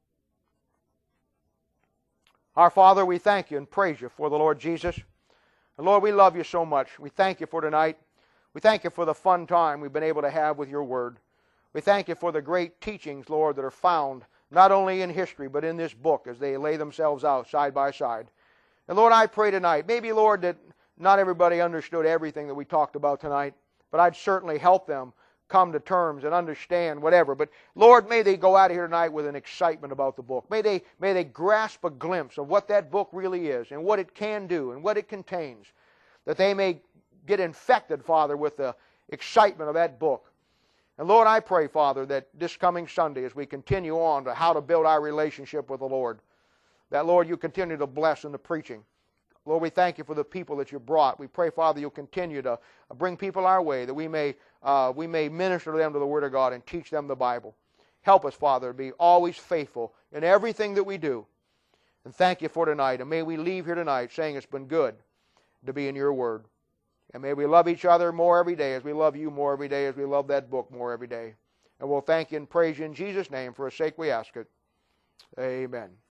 Our Father, we thank you and praise you for the Lord Jesus, And Lord, we love you so much. We thank you for tonight. We thank you for the fun time we've been able to have with your word. We thank you for the great teachings, Lord, that are found not only in history, but in this book as they lay themselves out side by side. And Lord, I pray tonight, maybe, Lord, that not everybody understood everything that we talked about tonight, but I'd certainly help them come to terms and understand whatever. But Lord, may they go out of here tonight with an excitement about the book. May they, may they grasp a glimpse of what that book really is and what it can do and what it contains, that they may get infected, Father, with the excitement of that book. And Lord, I pray, Father, that this coming Sunday, as we continue on to how to build our relationship with the Lord, that, Lord, you continue to bless in the preaching. Lord, we thank you for the people that you brought. We pray, Father, you'll continue to bring people our way, that we may, uh, we may minister to them to the Word of God and teach them the Bible. Help us, Father, to be always faithful in everything that we do. And thank you for tonight. And may we leave here tonight saying it's been good to be in your Word. And may we love each other more every day as we love you more every day, as we love that book more every day. And we'll thank you and praise you in Jesus' name. For his sake we ask it. Amen.